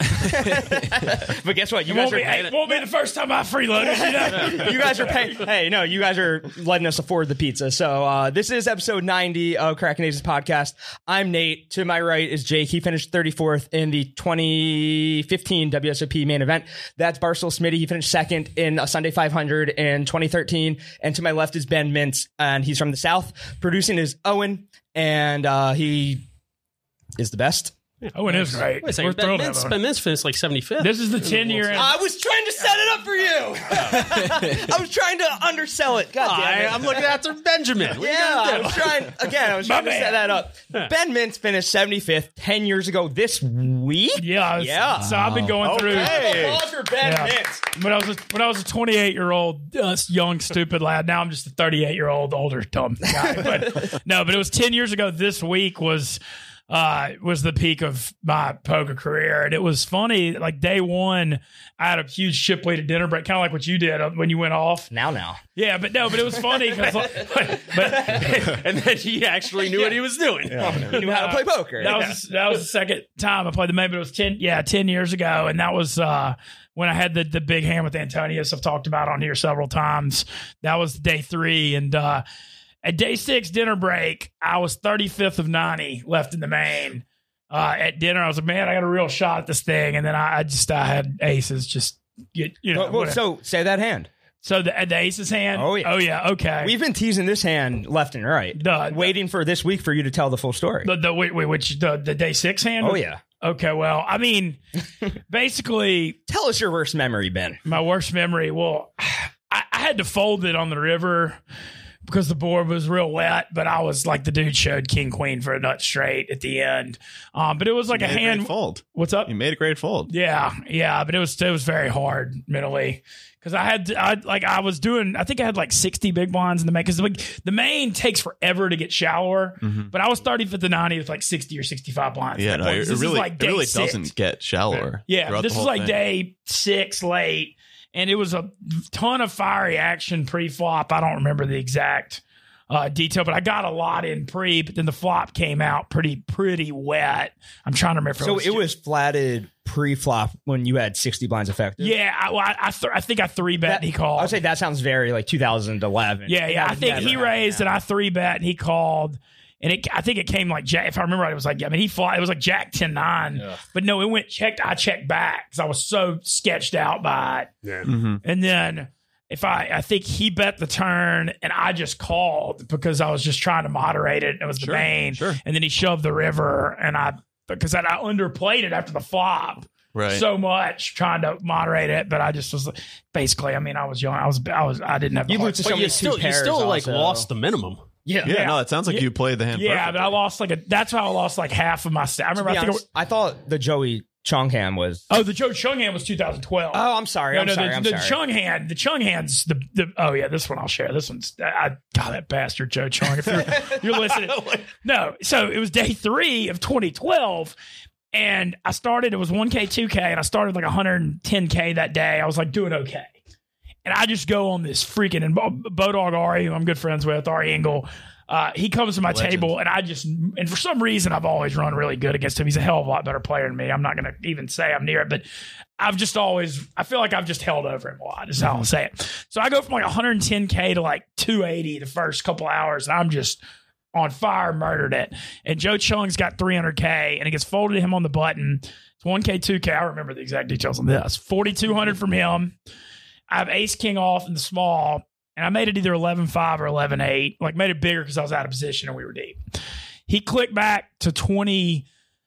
But guess what? You guys it won't be the first time I freeloaded. You know? you guys are paying. Hey, no, you guys are letting us afford the pizza. So this is episode 90 of Kraken Aces podcast. I'm Nate. To my right is Jake. He finished 34th in the 2015 WSOP main event. That's Barstool Smitty. He finished second in a Sunday 500 in 2013. And to my left is Ben Mintz, and he's from the South. Producing is Owen, and he is the best. Owen is great. Wait a We're second. thrilled Ben to have Owen. Mintz finished like 75th. This is the 10-year. I was trying to set it up for you. I was trying to undersell it. God damn it. I'm looking after Benjamin. What are you Yeah, gonna I do? was trying to man. set that up. Ben Mintz finished 75th 10 years ago this week. Yeah. Yeah. So I've been going through. Hey. Applause for Ben Yeah. Mintz. When I was a 28-year-old young stupid lad. Now I'm just a 38-year-old older dumb guy. But it was 10 years ago. This week was the peak of my poker career, and it was funny. Like day one, I had a huge chip lead at dinner break, kind of like what you did when you went off. Now. Yeah, but it was funny because, And then he actually knew what he was doing. He knew how to play poker. that was the second time I played the main, but it was 10 years ago, and that was when I had the big hand with Antonius I've talked about on here several times. That was day 3, and at day 6 dinner break, I was 35th of 90 left in the main. At dinner, I was like, man, I got a real shot at this thing, and then I had aces. Just get So say that hand. So the aces hand? Oh, yeah. Oh, yeah. Okay. We've been teasing this hand left and right, waiting for this week for you to tell the full story. The day 6 hand? Oh, yeah. Okay, well, I mean, basically... Tell us your worst memory, Ben. My worst memory? Well, I had to fold it on the river because the board was real wet, but I was like, the dude showed king queen for a nut straight at the end. But it was like a hand fold. What's up? You made a great fold. Yeah, but it was very hard mentally because I think I had like 60 big blinds in the main because the main takes forever to get shallower. But I was 35th to 90 with like 60 or 65 blinds. Yeah, no, it really doesn't get shallower. Yeah, this is like day 6 late. And it was a ton of fiery action pre-flop. I don't remember the exact detail, but I got a lot in pre, but then the flop came out pretty wet. I'm trying to remember. So it was flatted pre-flop when you had 60 blinds effective? Yeah, I think I 3-bet and he called. I would say that sounds very like 2011. Yeah. I think he raised and I 3-bet and he called. And I think it came like Jack. If I remember right, it was like, it was like Jack 10-9. Yeah. But no, it went checked. I checked back because I was so sketched out by it. Yeah. And then I think he bet the turn and I just called because I was just trying to moderate it. It was the main. Sure. And then he shoved the river and because I underplayed it after the flop. Right. So much trying to moderate it, but I just was basically. I mean, I was young. I didn't have. You still like lost the minimum. Yeah, no, it sounds like you played the hand. Yeah, perfectly. but I lost that's how I lost like half of my stat. I remember. I thought the Joey Chung hand was. Oh, the Joe Chung hand was 2012. Oh, I'm sorry. The Chung hand. The Chung hand's the. Oh yeah, this one I'll share. This one's. God, that bastard Joe Chung. If you're listening, no. So it was day 3 of 2012. And I started. It was 1K, 2K, and I started like 110K that day. I was like doing okay. And I just go on this freaking, and Bodog Ari, who I'm good friends with, Ari Engel, he comes to my table, and for some reason, I've always run really good against him. He's a hell of a lot better player than me. I'm not going to even say I'm near it, but I feel like I've just held over him a lot, is how I'll say it. So I go from like 110K to like 280 the first couple hours, and I'm just on fire, murdered it. And Joe Chung's got 300K, and it gets folded to him on the button. It's 1K, 2K. I remember the exact details on this. 4,200 from him. I have ace king off in the small, and I made it either 11-5 or 11-8. Like, made it bigger because I was out of position and we were deep. He clicked back to 22-5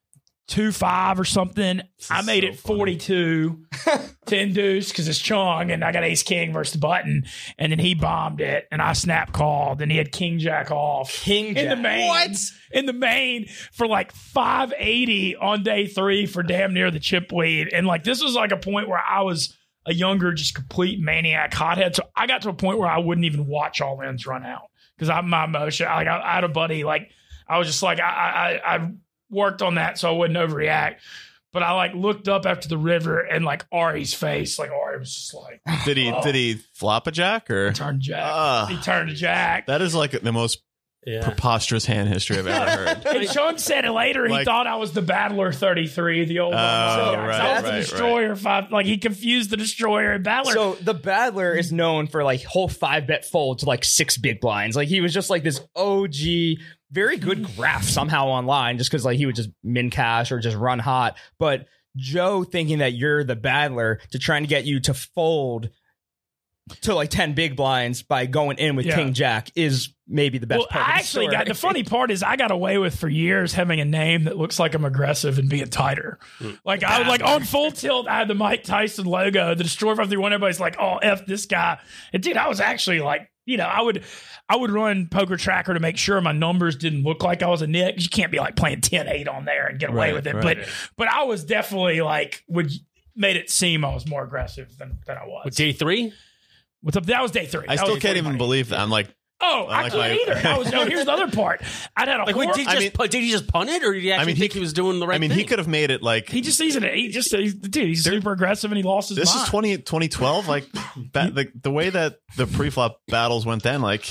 or something. I made it 42 10 deuce because it's Chung, and I got ace king versus the button, and then he bombed it, and I snap called, and he had king jack off. In the main. What? In the main for like 580 on day 3 for damn near the chip lead. And like, this was like a point where I was a younger, just complete maniac hothead. So I got to a point where I wouldn't even watch all ends run out because my emotion. I had a buddy, like, I was just like, I worked on that so I wouldn't overreact. But I like looked up after the river and like Ari's face, like Ari was just like, did he flop a jack or he turned jack? He turned a jack. That is like the most preposterous hand history I've ever heard. And Chung said it later. He thought I was the Battler 33, the old one. I was the Destroyer 5. Like, he confused the Destroyer and Battler. So the Battler is known for like whole 5-bet fold to like 6 big blinds. Like, he was just like this OG, very good graph somehow online, just because like he would just min cash or just run hot. But Joe thinking that you're the Battler to trying to get you to fold to like 10 big blinds by going in with King Jack is maybe the best part. I actually got the funny part is I got away with for years having a name that looks like I'm aggressive and being tighter. Like, I was like on full tilt. I had the Mike Tyson logo, the Destroyer 531. Everybody's like, "Oh, F this guy." And dude, I was actually like, I would run Poker Tracker to make sure my numbers didn't look like I was a Nick. You can't be like playing 10-8 on there and get away with it. But I was definitely like made it seem I was more aggressive than I was. With day 3? What's up? That was day 3. I still can't even believe that. I'm like, I couldn't either. Here's the other part. I'd had a did he just punt it, or did he actually think he was doing the right thing? He could have made it like he's super aggressive and he lost his mind. This is 2012. Like the way that the pre-flop battles went then, like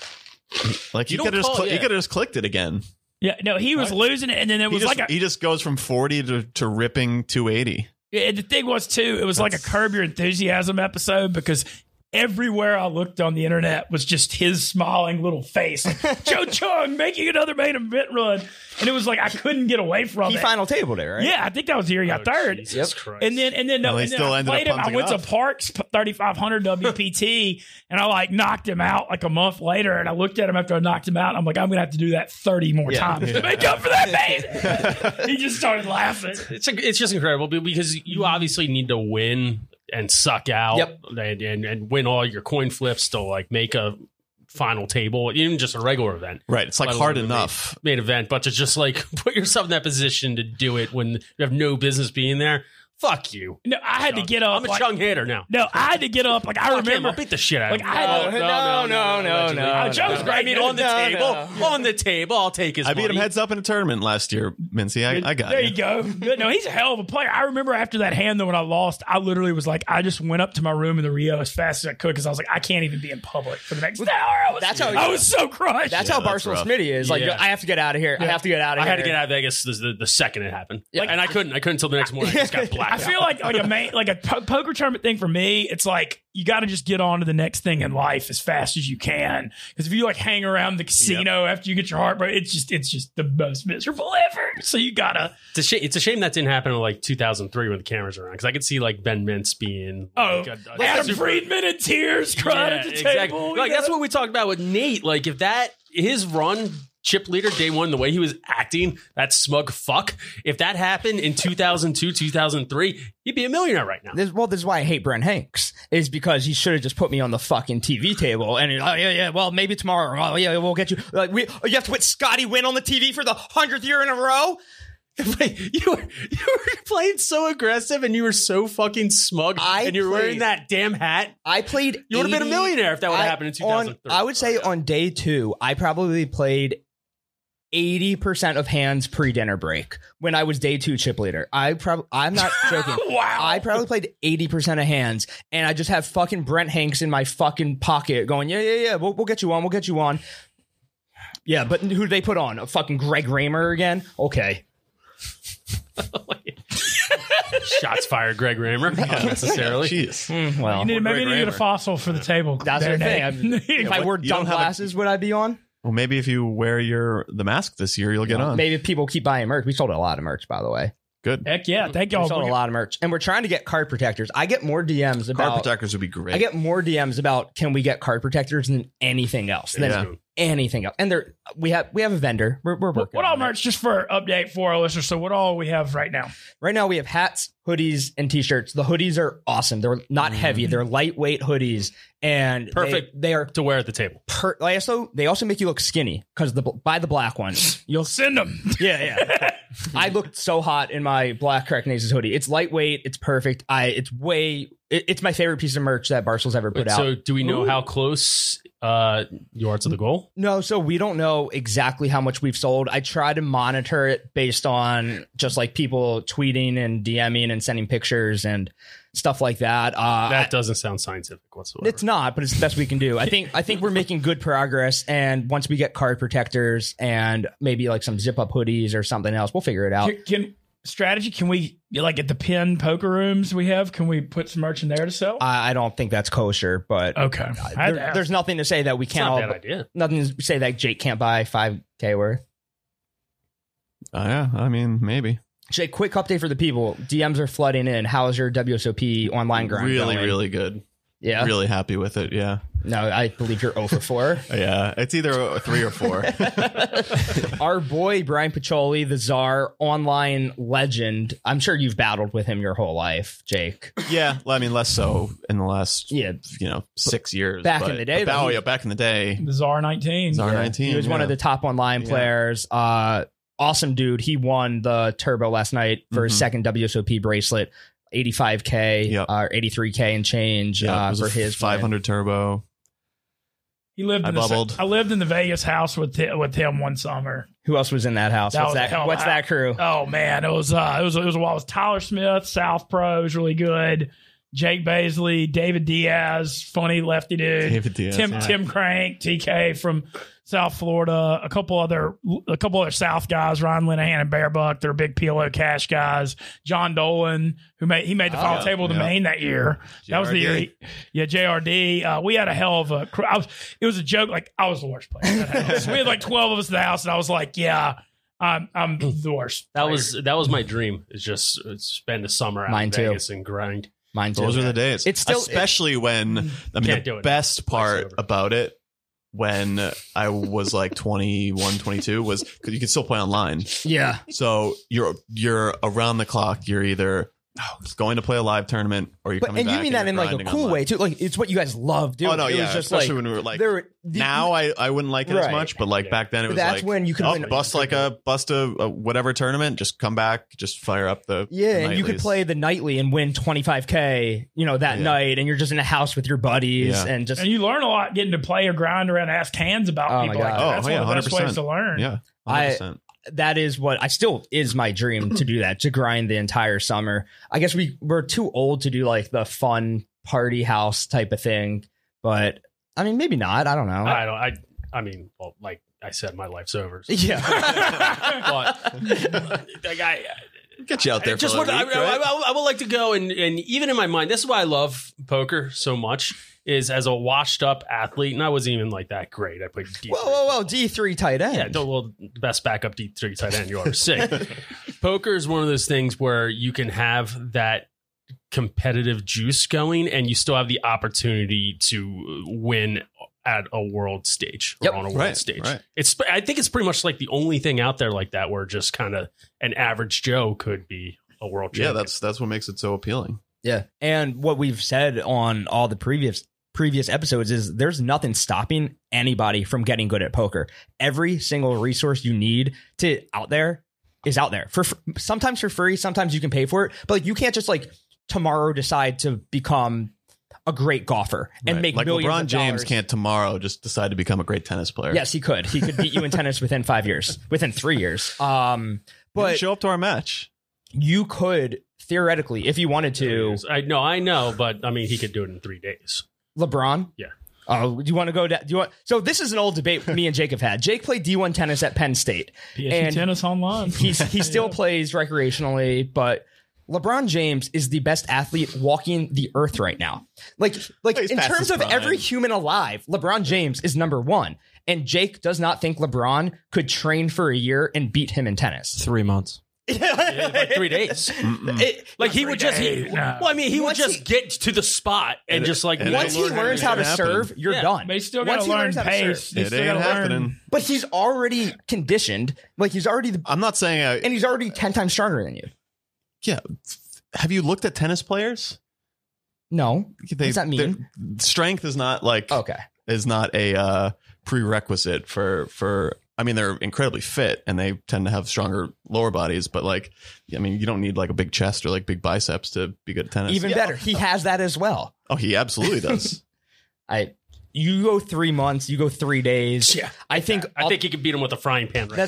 he could have just clicked it again. Yeah, no, he was losing it, and then he just goes from 40 to ripping 280. The thing was too, it was like a Curb Your Enthusiasm episode because everywhere I looked on the internet was just his smiling little face. Like, Joe Chung making another main event run. And it was like I couldn't get away from He it. final tabled it, right? Yeah, I think that was the year he got third. Jesus Christ. And then Well, he and then still I ended played up him. I punting went it to up. Parks 3500 WPT and I like knocked him out like a month later. And I looked at him after I knocked him out. And I'm like, I'm gonna have to do that 30 more times to make up for that pain. He just started laughing. It's just incredible because you obviously need to win and suck out and win all your coin flips to like make a final table, even just a regular event. Right. It's like Let hard alone enough. main event, but to just like put yourself in that position to do it when you have no business being there. Fuck you. No, I had to get up. I'm a like, Chung hater now. No, I had to get up. Like I Fuck him. remember. I'll beat the shit out of Like, him. I had to- No. Joe's great. I mean, on the No, table. no. On the table. I'll take his I beat money. him heads up in a tournament last year, Mincy. I got There you. you go. Good. No, he's a hell of a player. I remember after that hand, though, when I lost, I literally was like, I just went up to my room in the Rio as fast as I could because I was like, I can't even be in public for the next hour. I was so crushed. That's Yeah, how that's Barcelona rough. Smitty is. Like, Yeah. I have to get out of here. I have to get out of I here. had to get out of Vegas the second it happened. Yeah. And I couldn't until the next morning. I just got blacked I feel like a poker tournament thing for me. It's like you got to just get on to the next thing in life as fast as you can. Because if you like hang around the casino after you get your heart broken, it's just the most miserable ever. So you gotta. It's a shame that didn't happen in like 2003 when the cameras were around because I could see like Ben Mintz being Adam super- Friedman in tears crying at the table. Like that's what we talked about with Nate. Like if his run chip leader day one, the way he was acting, that smug fuck. If that happened in 2002, 2003, he'd be a millionaire right now. This is why I hate Brent Hanks, is because he should have just put me on the fucking TV table and well, maybe tomorrow. Oh yeah, we'll get you. You have to put Scotty Wynn on the TV for the 100th year in a row. You were playing so aggressive and you were so fucking smug and you were wearing that damn hat. I played. You would have been a millionaire if that would have happened in 2003. I would say on day 2, I probably played 80% of hands pre-dinner break when I was day 2 chip leader. I'm not joking. Wow. I probably played 80% of hands, and I just have fucking Brent Hanks in my fucking pocket going, yeah, we'll get you on. Yeah, but who did they put on? A fucking Greg Raymer again? Okay. Shots fired, Greg Raymer. Not necessarily. Jeez. Well, Maybe Greg you need a Raymer. fossil for the table. that's there, the thing. Nate. If I wore you don't dumb have a- glasses, would I be on? Well, maybe if you wear the mask this year, you'll get on. Maybe if people keep buying merch. We sold a lot of merch, by the way. Good. Heck yeah. Thank We y'all. sold a lot of merch. And we're trying to get card protectors. I get more DMs Card about... protectors would be great. I get more DMs about can we get card protectors than anything else. Yeah. Anything else. And we have a vendor. We're working What all on it. merch, just for update for our listeners? So what all we have right now? Right now we have hats, hoodies, and t-shirts. The hoodies are awesome. They're not heavy. They're lightweight hoodies. And Perfect. They are To wear at the table. they also make you look skinny because buy the black ones. You'll Send them. Yeah. I looked so hot in my black Crack Naces hoodie. It's lightweight. It's perfect. It's my favorite piece of merch that Barstool's ever put out. So do we know how close you are to the goal? No, so we don't know exactly how much we've sold. I try to monitor it based on just like people tweeting and DMing and sending pictures and stuff like that. That doesn't sound scientific whatsoever. It's not, but it's the best we can do. I think we're making good progress. And once we get card protectors and maybe like some zip up hoodies or something else, we'll figure it out. Can we, like at the pin poker rooms we have, can we put some merch in there to sell? I don't think that's kosher, but Okay. there's nothing to say that we It's can't not a all. bad idea. Nothing to say that Jake can't buy $5K worth. Yeah, I mean, maybe. Jake, quick update for the people. DMs are flooding in. How is your WSOP online grind Really, going? really good. Yeah. Really happy with it. Yeah. No, I believe you're 0 for 4. Yeah. It's either a 3 or 4. Our boy Brian Pacholi, the Czar, online legend. I'm sure you've battled with him your whole life, Jake. Yeah. I mean, less so in the last, 6 years. Back in the day, But, though, he- back in the day. The Czar 19. Czar 19. He was one of the top online players. Awesome dude. He won the Turbo last night for his second WSOP bracelet. 85K or 83K and change it was for a his 500 turbo. He lived. I bubbled. I lived in the Vegas house with him one summer. Who else was in that house? That was a hell of What's a that crew? Oh man, it was while it was Tyler Smith, South Pro. It was really good. Jake Baisley, David Diaz, funny lefty dude, David Diaz, Tim Crank, TK from South Florida, a couple other South guys, Ryan Linehan and Bear Buck, they're big PLO cash guys. John Dolan, who made the final table to Maine that year. That was the year. JRD. We had a hell of a. It was a joke. Like I was the worst player. So we had like 12 of us in the house, and I was like, yeah. I'm the worst. That was my dream. Is just spend the summer out in Vegas and grind. Mine too. Those are the days. It's still, especially when the best part about it when I was like 21, 22 was because you can still play online. Yeah. So you're around the clock. You're either going to play a live tournament or you're coming back. And you mean that in like a cool way too. Like it's what you guys love doing. Oh no, yeah. Especially when we were like now I wouldn't like it as much, but like back then it was that's like when you could bust a whatever tournament, just come back, just fire up the and you could play the nightly and win 25K, that night, and you're just in a house with your buddies and you learn a lot getting to play or grind around and ask hands about people like that. That's one of the best ways to learn. Yeah. 100%. That is what I still is my dream to do that, to grind the entire summer. I guess we're too old to do like the fun party house type of thing, but I mean, maybe not. I don't know. I mean, well, like I said, my life's over. So. Yeah. But like get you out there. Just I would like to go and even in my mind, this is why I love poker so much. Is as a washed up athlete, and I wasn't even like that great. I played D3. Whoa, D3 tight end. Yeah, the best backup D3 tight end you ever see. Poker is one of those things where you can have that competitive juice going, and you still have the opportunity to win at a world stage or on a world stage. Right. I think it's pretty much like the only thing out there like that, where just kind of an average Joe could be a world champion. Yeah, that's what makes it so appealing. Yeah, and what we've said on all the previous episodes is there's nothing stopping anybody from getting good at poker. Every single resource you need out there is out there for sometimes for free. Sometimes you can pay for it, but like you can't just like tomorrow decide to become a great golfer and make like millions LeBron of James dollars. Can't tomorrow just decide to become a great tennis player. Yes, he could. He could beat you in tennis within 5 years, within 3 years. But show up to our match. You could theoretically, if you wanted to. I know, but I mean, he could do it in 3 days. LeBron? Yeah. Oh, do you want to go down? So this is an old debate me and Jake have had. Jake played D1 tennis at Penn State. PSU tennis online. He still plays recreationally, but LeBron James is the best athlete walking the earth right now. Like in terms of every human alive, LeBron James is number one. And Jake does not think LeBron could train for a year and beat him in tennis. 3 months. Yeah, like 3 days. He would just get to the spot and just like once he learns how to serve, you're done. But he's still got to learn pace. It ain't happening. But he's already conditioned. Like he's already I'm not saying and he's already 10 times stronger than you. Yeah. Have you looked at tennis players? No. What does that mean? Strength is not like is not a prerequisite for I mean, they're incredibly fit and they tend to have stronger lower bodies, but like, I mean, you don't need like a big chest or like big biceps to be good at tennis. Even better. He has that as well. Oh, he absolutely does. You go 3 months, you go 3 days. Yeah. I think he could beat him with a frying pan. Right?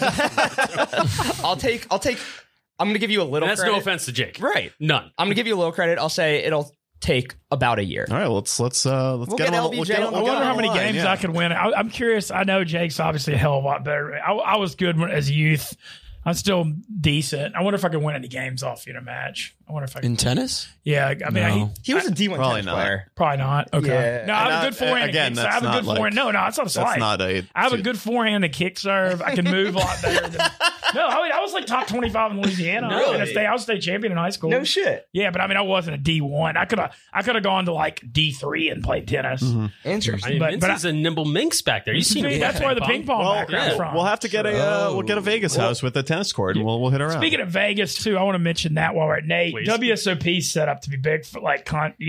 I'm going to give you a little That's credit. no offense to Jake. Right. None. I'm going to give you a little credit. I'll say it'll take about a year. All right, let's get LBJ I wonder how many games I could win. I'm curious. I know Jake's obviously a hell of a lot better. I was good as a youth. I'm still decent. I wonder if I could win any games off you in a match. I wonder if I could. In tennis? Yeah, I mean, he was a D1 tennis player. Probably not. Okay. Yeah. No, I have a good forehand. Again, I have a good forehand. No, it's not a slight. I have a good forehand and kick serve. I can move a lot better than. No, I mean, I was like top 25 in Louisiana. Really? I was state champion in high school. No shit. Yeah, but I mean, I wasn't a D1. I could have gone to like D3 and played tennis. Mm-hmm. Interesting. I mean, Vincey's a nimble minx back there. You see him. That's where the ping pong background's from. We'll have to get we'll get a Vegas house with a tennis court and we'll hit around. Speaking of Vegas too, I want to mention that while we're at Nate. Please. WSOP's set up to be big for like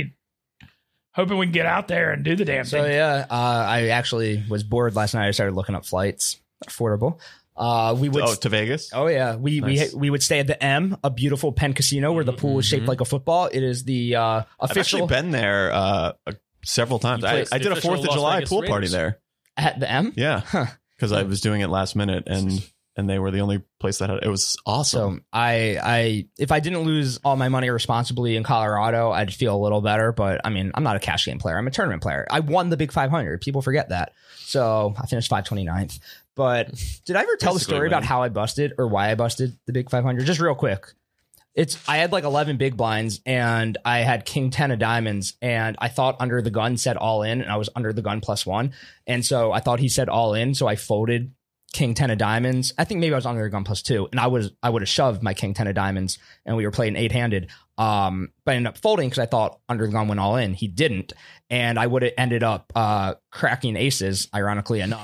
hoping we can get out there and do the damn thing. So yeah, I actually was bored last night. I started looking up flights. Affordable. We would to Vegas. Oh yeah, we would stay at the M, a beautiful Penn casino where the pool is shaped like a football. It is the official. I've actually been there several times. I did a 4th of July pool party there at the M. Yeah, because I was doing it last minute and and they were the only place that had it. Was awesome. So I if I didn't lose all my money responsibly in Colorado, I'd feel a little better. But I mean, I'm not a cash game player. I'm a tournament player. I won the big 500. People forget that. So I finished 529th. But did I ever tell the story about how I busted or why I busted the big 500? Just real quick. I had like 11 big blinds and I had king 10 of diamonds and I thought under the gun said all in and I was under the gun +1. And so I thought he said all in. So I folded king 10 of diamonds. I think maybe I was under the gun +2 and I would have shoved my king 10 of diamonds and we were playing 8-handed. But I ended up folding because I thought under the gun went all in. He didn't. And I would have ended up cracking aces, ironically enough.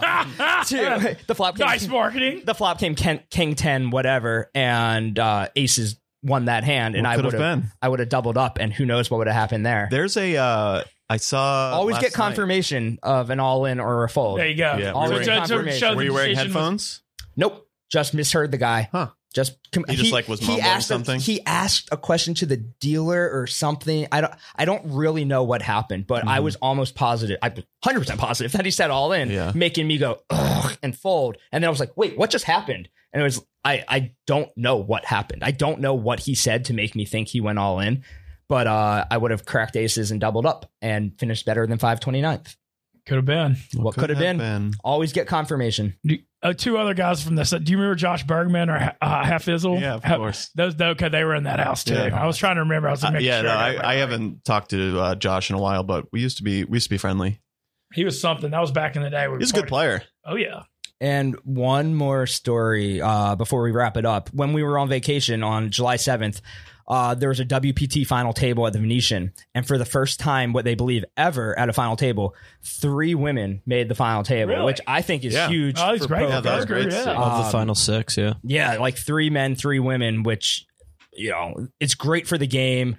The flop came, nice marketing. The flop came king 10, whatever. And aces won that hand, and I would have doubled up, and who knows what would have happened there. There's I saw always get confirmation of an all in or a fold. There you go. Yeah. Always confirmation. Were you wearing headphones? Nope. Just misheard the guy. Huh. He just like was mumbling something. He asked a question to the dealer or something. I don't really know what happened, but I was almost positive. I was 100% positive that he said all in, making me go ugh and fold. And then I was like, wait, what just happened? And it was I don't know what happened. I don't know what he said to make me think he went all in, but I would have cracked aces and doubled up and finished better than 529th. Could have been. What could have been? Always get confirmation. Two other guys from this. Do you remember Josh Bergman or Hafizzle? Yeah, of course. Those okay, they were in that house too. Yeah. I was trying to remember. I was like, I haven't talked to Josh in a while, but we used to be friendly. He was something. That was back in the day. He's a good player. Oh yeah. And one more story before we wrap it up. When we were on vacation on July 7th, there was a WPT final table at the Venetian. And for the first time, what they believe ever at a final table, 3 women made the final table, which I think is huge. Oh, that's great. Yeah, that was great. Of the final 6, yeah. Yeah, like 3 men, 3 women, which, it's great for the game.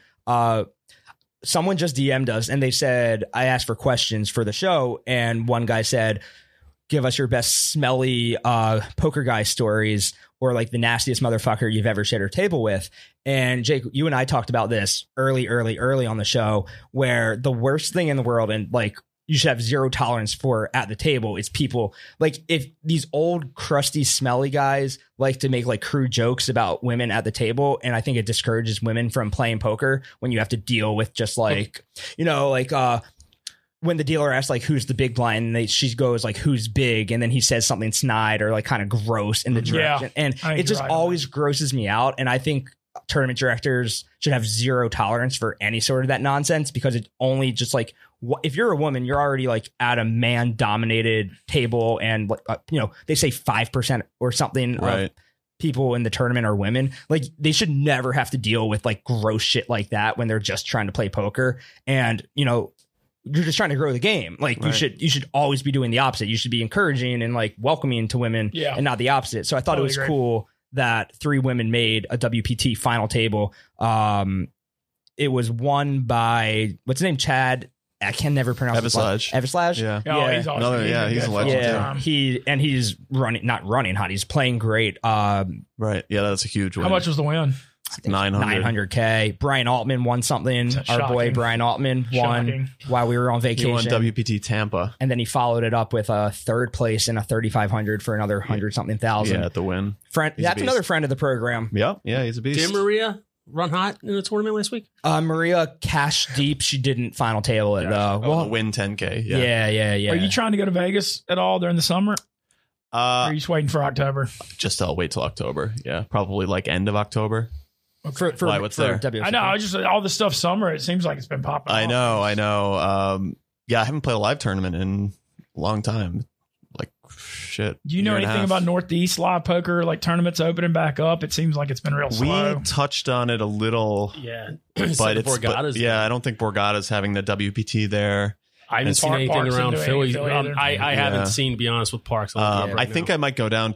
Someone just DM'd us and they said, I asked for questions for the show. And one guy said, give us your best smelly poker guy stories or like the nastiest motherfucker you've ever shared a table with. And Jake, you and I talked about this early on the show, where the worst thing in the world and like you should have zero tolerance for at the table is people like if these old crusty smelly guys like to make like crude jokes about women at the table. And I think it discourages women from playing poker when you have to deal with just like, when the dealer asks like who's the big blind, and she goes like who's big, and then he says something snide or like kind of gross in the direction, and it just always grosses me out. And I think tournament directors should have zero tolerance for any sort of that nonsense, because it only just like if you're a woman, you're already like at a man dominated table, and they say 5% or something. Right. Of people in the tournament are women. Like they should never have to deal with like gross shit like that when they're just trying to play poker. And you're just trying to grow the game. Like you should always be doing the opposite. You should be encouraging and like welcoming to women and not the opposite. So I thought it was cool that 3 women made a WPT final table. It was won by what's his name? Chad. I can never pronounce Evislage. Yeah. He's awesome. He's a legend. Yeah. He's not running hot. He's playing great. Right. Yeah, that's a huge win. How much was the win? 900K. Brian Altman won something. Our boy Brian Altman won while we were on vacation. He won WPT Tampa, and then he followed it up with a 3rd place and a 3,500 for another 100-something thousand. Yeah, at the win. That's another friend of the program. Yeah, he's a beast. Did Maria run hot in the tournament last week? Maria cashed deep. She didn't final table it though. Win 10K. Yeah. Are you trying to go to Vegas at all during the summer? Or are you just waiting for October? I'll wait till October. Yeah, probably like end of October. For what's there? WSOP. I know. I just all the stuff summer. It seems like it's been popping. I know. Yeah, I haven't played a live tournament in a long time. Like shit. Do you know anything about Northeast live poker? Like tournaments opening back up? It seems like it's been real slow. We touched on it a little. Yeah, but I don't think Borgata's having the WPT there. I haven't seen anything around Philly. I haven't seen, to be honest, with Parks. I think I might go down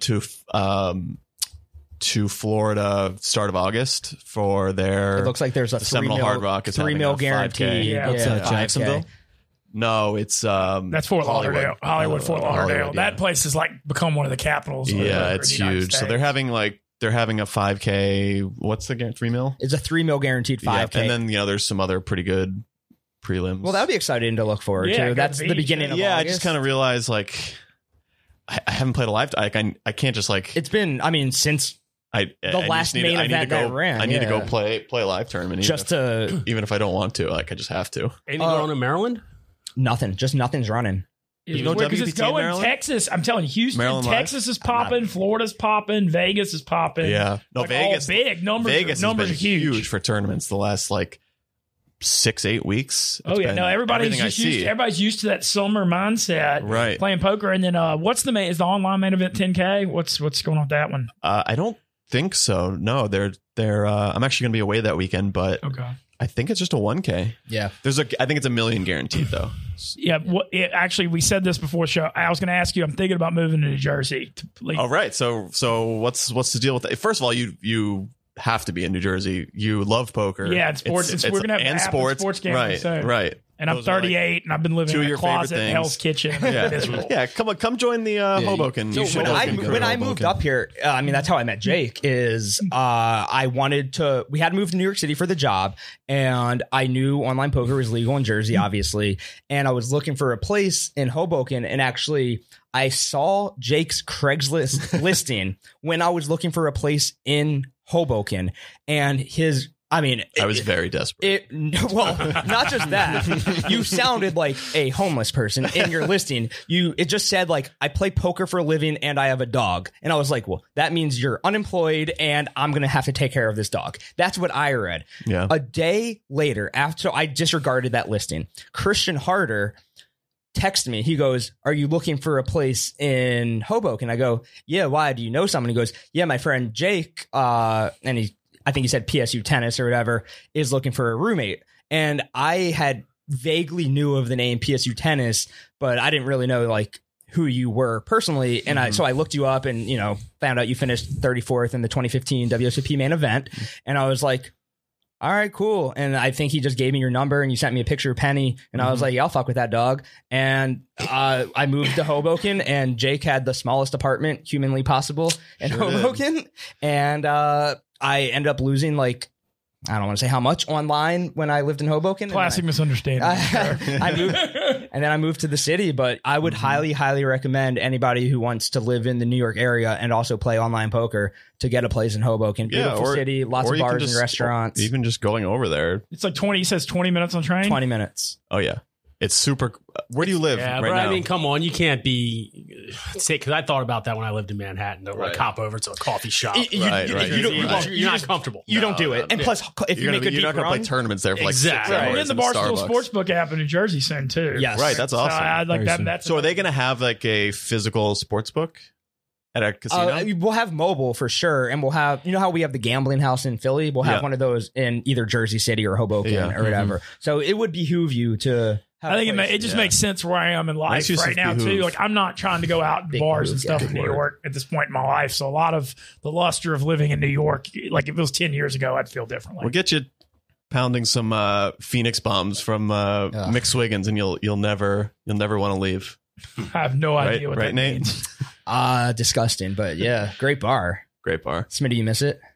to Florida start of August for their. It looks like there's a Seminole Hard Rock is $3 million guarantee. Jacksonville. No, it's that's Fort Lauderdale, Hollywood, Fort Lauderdale. That place has like become one of the capitals. Yeah, it's huge. So they're having a 5K. What's the 3 mil? It's a $3 million guaranteed 5K, and then there's some other pretty good prelims. Well, that would be exciting to look forward to. That's the beginning of August. I just kind of realized like I haven't played a live. I can't just like. It's been, I mean, since the last main event that ran. I need to go play a live tournament. Even if I don't want to, like I just have to. Anything going on in Maryland? Nothing. Just nothing's running. Because it's going Maryland? Texas. I'm telling you, Houston, Maryland Texas is popping, Florida's popping, Vegas is popping. Yeah, no, like Vegas all big numbers. Vegas numbers has been are huge for tournaments the last like 6-8 weeks. Everybody's used to that summer mindset, right? Playing poker, and then is the online main event 10K? What's going on with that one? I don't think so. No, they're. I'm actually going to be away that weekend, but okay. I think it's just a 1K. Yeah. I think it's $1 million guaranteed though. Yeah. Actually, we said this before the show. I was going to ask you, I'm thinking about moving to New Jersey. All right. So what's the deal with that? First of all, you have to be in New Jersey. You love poker. Yeah. It's sports. We're going to have sports gambling. Right. And I'm 38 and I've been living in a closet in Hell's Kitchen. Yeah. Come join the Hoboken. So when I moved up here, that's how I met Jake is, we had to move to New York City for the job, and I knew online poker was legal in Jersey, obviously. And I was looking for a place in Hoboken, and actually I saw Jake's Craigslist listing when I was looking for a place in Hoboken, and I was very desperate. Not just that. You sounded like a homeless person in your listing. It just said like, I play poker for a living and I have a dog. And I was like, well, that means you're unemployed and I'm going to have to take care of this dog. That's what I read. Yeah. A day later, after I disregarded that listing, Christian Harder texted me. He goes, are you looking for a place in Hoboken? I go, yeah, why? Do you know someone? He goes, yeah, my friend Jake, and I think he said PSU Tennis or whatever, is looking for a roommate. And I had vaguely knew of the name PSU Tennis, but I didn't really know like who you were personally. And so I looked you up and, found out you finished 34th in the 2015 WSOP main event. And I was like, all right, cool. And I think he just gave me your number and you sent me a picture of Penny. And I was like, yeah, I'll fuck with that dog. And I moved to Hoboken, and Jake had the smallest apartment humanly possible in Hoboken. And I ended up losing like, I don't want to say how much online when I lived in Hoboken. Classic misunderstanding. I moved, and then I moved to the city. But I would highly, highly recommend anybody who wants to live in the New York area and also play online poker to get a place in Hoboken. Beautiful city, lots of bars and restaurants. Even just going over there. It's like 20. He says 20 minutes on train. 20 minutes. Oh yeah. It's super. Where do you live right now? I mean, come on, you can't be because I thought about that when I lived in Manhattan. To like hop over to a coffee shop. You're not comfortable. You don't do it. And plus, if you make a deep run, you're not going to play tournaments there for like 6 hours. We're in the Barstool Sportsbook app in New Jersey soon too. Yes, right. That's awesome. So I like that. So are they going to have like a physical sportsbook at a casino? We'll have mobile for sure, and we'll have how we have the gambling house in Philly. We'll have one of those in either Jersey City or Hoboken or whatever. So it would behoove you to. I think it just makes sense where I am in life right now too. Like I'm not trying to go out in bars and stuff in New York at this point in my life. So a lot of the luster of living in New York, like if it was 10 years ago, I'd feel differently. We'll get you pounding some Phoenix bombs from Mick Swiggins, and you'll never want to leave. I have no idea what that Nate? means. Disgusting, but yeah, great bar. Great bar. Smitty, you miss it?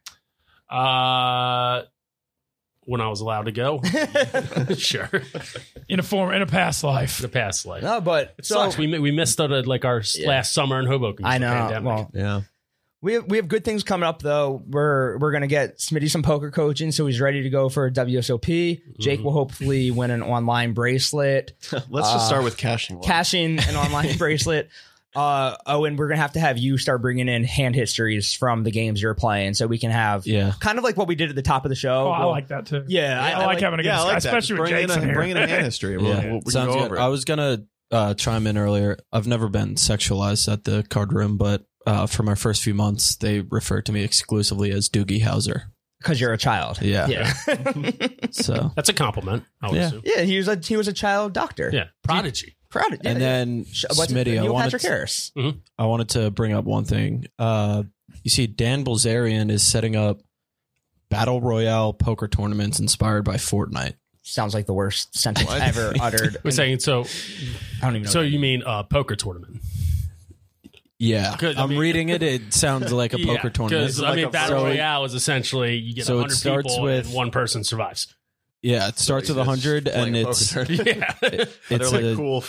When I was allowed to go. Sure. In a past life. No, but it sucks. We missed out like our last summer in Hoboken. I know. Well, yeah. We have good things coming up though. We're gonna get Smitty some poker coaching, so he's ready to go for a WSOP. Jake will hopefully win an online bracelet. Let's just start with cashing an online bracelet. And we're gonna have to have you start bringing in hand histories from the games you're playing, so we can have kind of like what we did at the top of the show. I like that too. Yeah, I like having a good discussion, especially with Jason here. Bring in a hand history. We'll sounds go good. over it. I was gonna chime in earlier. I've never been sexualized at the card room, but for my first few months, they referred to me exclusively as Doogie Howser. Because you're a child. Yeah. So that's a compliment. I would assume. Yeah, he was a child doctor. Yeah, prodigy. And then Smitty, I wanted to bring up one thing. You see, Dan Bilzerian is setting up battle royale poker tournaments inspired by Fortnite. Sounds like the worst sentence ever uttered. We're saying so. I don't even know. So you mean poker tournament? Yeah, I'm reading it. It sounds like a poker tournament. Because battle royale is essentially you get 100 people and one person survives. Yeah, it starts with 100, and it's they're like cool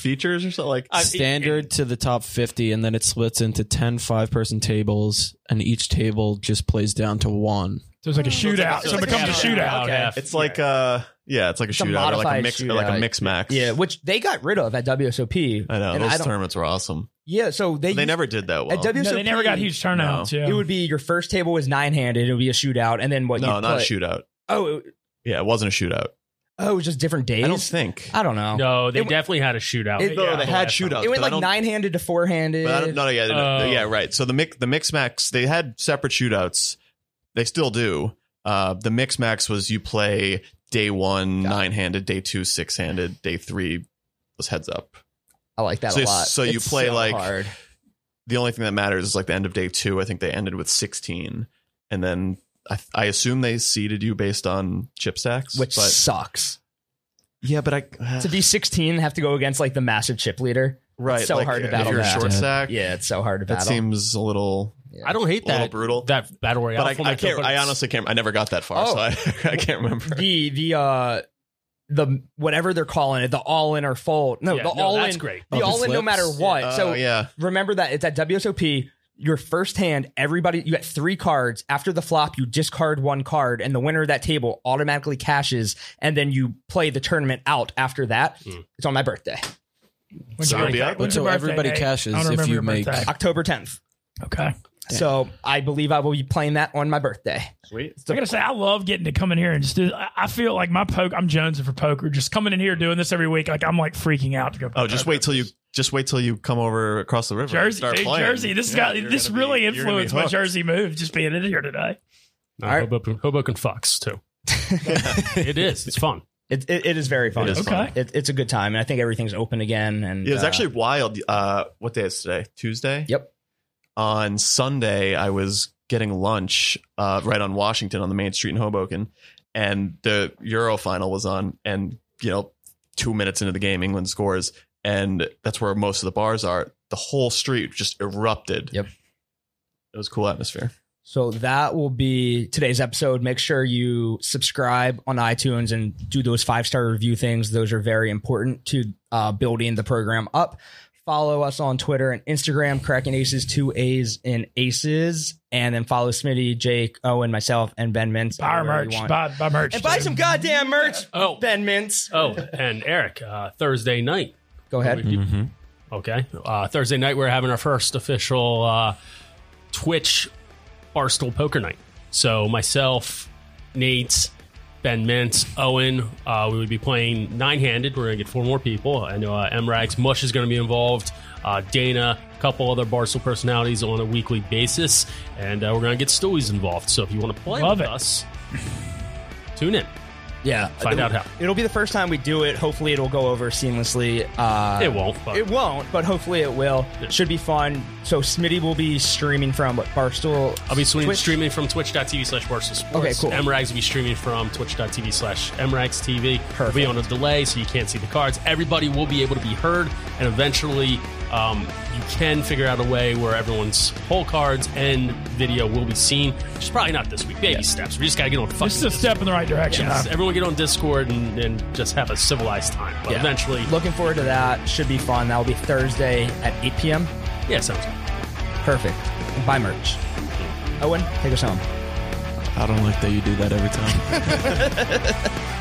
features or something? Like Standard to the top 50, and then it splits into 10 5-person tables, and each table just plays down to 1. So it's like a shootout. So it becomes a shootout. Okay. it's like it's like a shootout or like a modified mix or like a shootout. mix max. Yeah, which they got rid of at WSOP. I know And those don't- tournaments were awesome. Yeah, so they Never did that well. at WSOP. No, they never got huge turnouts. Yeah. It would be your first table was 9-handed. It would be a shootout, and then what? No, you'd not a play- shootout. Oh, Yeah, it wasn't a shootout. it was just different days. I don't think. I don't know. No, they It- definitely had a shootout. it- No, they had last time. shootouts. It went but I like don't- 9-handed to 4-handed. But I don't, no, yeah, Oh. yeah, right. So the mix max, they had separate shootouts. They still do. The mix max was you play day 1 9-handed, day 2 6-handed, day 3 was heads up. I like that So- a lot. so you It's play so like- hard. The only thing that matters is like the end of day 2. I think they ended with 16, and then I assume they seeded you based on chip stacks, Which but sucks. yeah, but I To be 16 and have to go against like the massive chip leader. right. It's so like, hard to if battle you're a that. short stack. Yeah, it's so hard to that battle. seems a little. I don't hate little that. brutal. That battle royale. But I format, can't. but I it's- honestly can't. I never got that far, Oh. so I can't remember. The whatever they're calling it, the all in or full. No, Yeah, the no, all that's in. great. The Oh, the all in no flips? matter what. So yeah, remember that it's at WSOP. Your first hand, everybody, you get 3 cards. After the flop, you discard 1 card, and the winner of that table automatically cashes, and then you play the tournament out after that. It's on my birthday, When's So your it'll be birthday? up. When's So your everybody birthday, Nate? cashes I don't if remember you your make- birthday. October 10th. Okay. So I believe I will be playing that on my birthday. sweet. I gotta say, I love getting to come in here and just do. I feel like I'm jonesing for poker. Just coming in here doing this every week, like I'm like freaking out to go. Oh, just wait till you come over across the river. and Jersey, start dude, playing. Jersey. This Yeah, got you're this gonna be- really you're gonna be influenced my hooked. Jersey move. Just being in here today. No, All right. Hoboken Fox too. It is. It's fun. It is very fun. It is Okay. fun. It's a good time, and I think everything's open again. And It was actually wild. What day is today? Tuesday. Yep. On Sunday, I was getting lunch right on Washington on the main street in Hoboken, and the Euro final was on. And 2 minutes into the game, England scores, and that's where most of the bars are. The whole street just erupted. Yep. It was a cool atmosphere. So that will be today's episode. Make sure you subscribe on iTunes and do those 5-star review things. Those are very important to building the program up. Follow us on Twitter and Instagram, Cracking Aces, 2 A's in Aces. And then follow Smitty, Jake, Owen, myself, and Ben Mintz. Buy our everywhere you merch. want. Buy merch. And buy dude. some goddamn merch, Oh. Ben Mintz. Oh, and Eric, Thursday night. Go ahead. Mm-hmm. Okay. Thursday night, we're having our first official Twitch Barstool Poker Night. So myself, Nate, Ben Mintz, Owen, we would be playing 9-handed. We're going to get 4 more people. I know M-Rags Mush is going to be involved. Dana, a couple other Barstool personalities on a weekly basis. And we're going to get Stewies involved. So if you want to play Love with it. us, tune in. Yeah. Find out how. It'll be the first time we do it. Hopefully it'll go over seamlessly. It won't, but It won't, but hopefully it will. Yeah. Should be fun. So Smitty will be streaming from Barstool. I'll be Twitch? streaming from twitch.tv/Barstool Sports. Okay, cool. MRags will be streaming from twitch.tv/MRagsTV. We'll Perfect. be on a delay, so you can't see the cards. Everybody will be able to be heard, and eventually you can figure out a way where everyone's whole cards and video will be seen. Which is probably not this week. Baby steps. We just got to get on fucking This is a step in the right direction. Yes, huh? everyone get on Discord and just have a civilized time. But Yeah. eventually, Looking forward to that. Should be fun. That will be Thursday at 8 p.m. yeah, sounds good. Perfect. Buy merch. Owen, take us home. I don't like that you do that every time.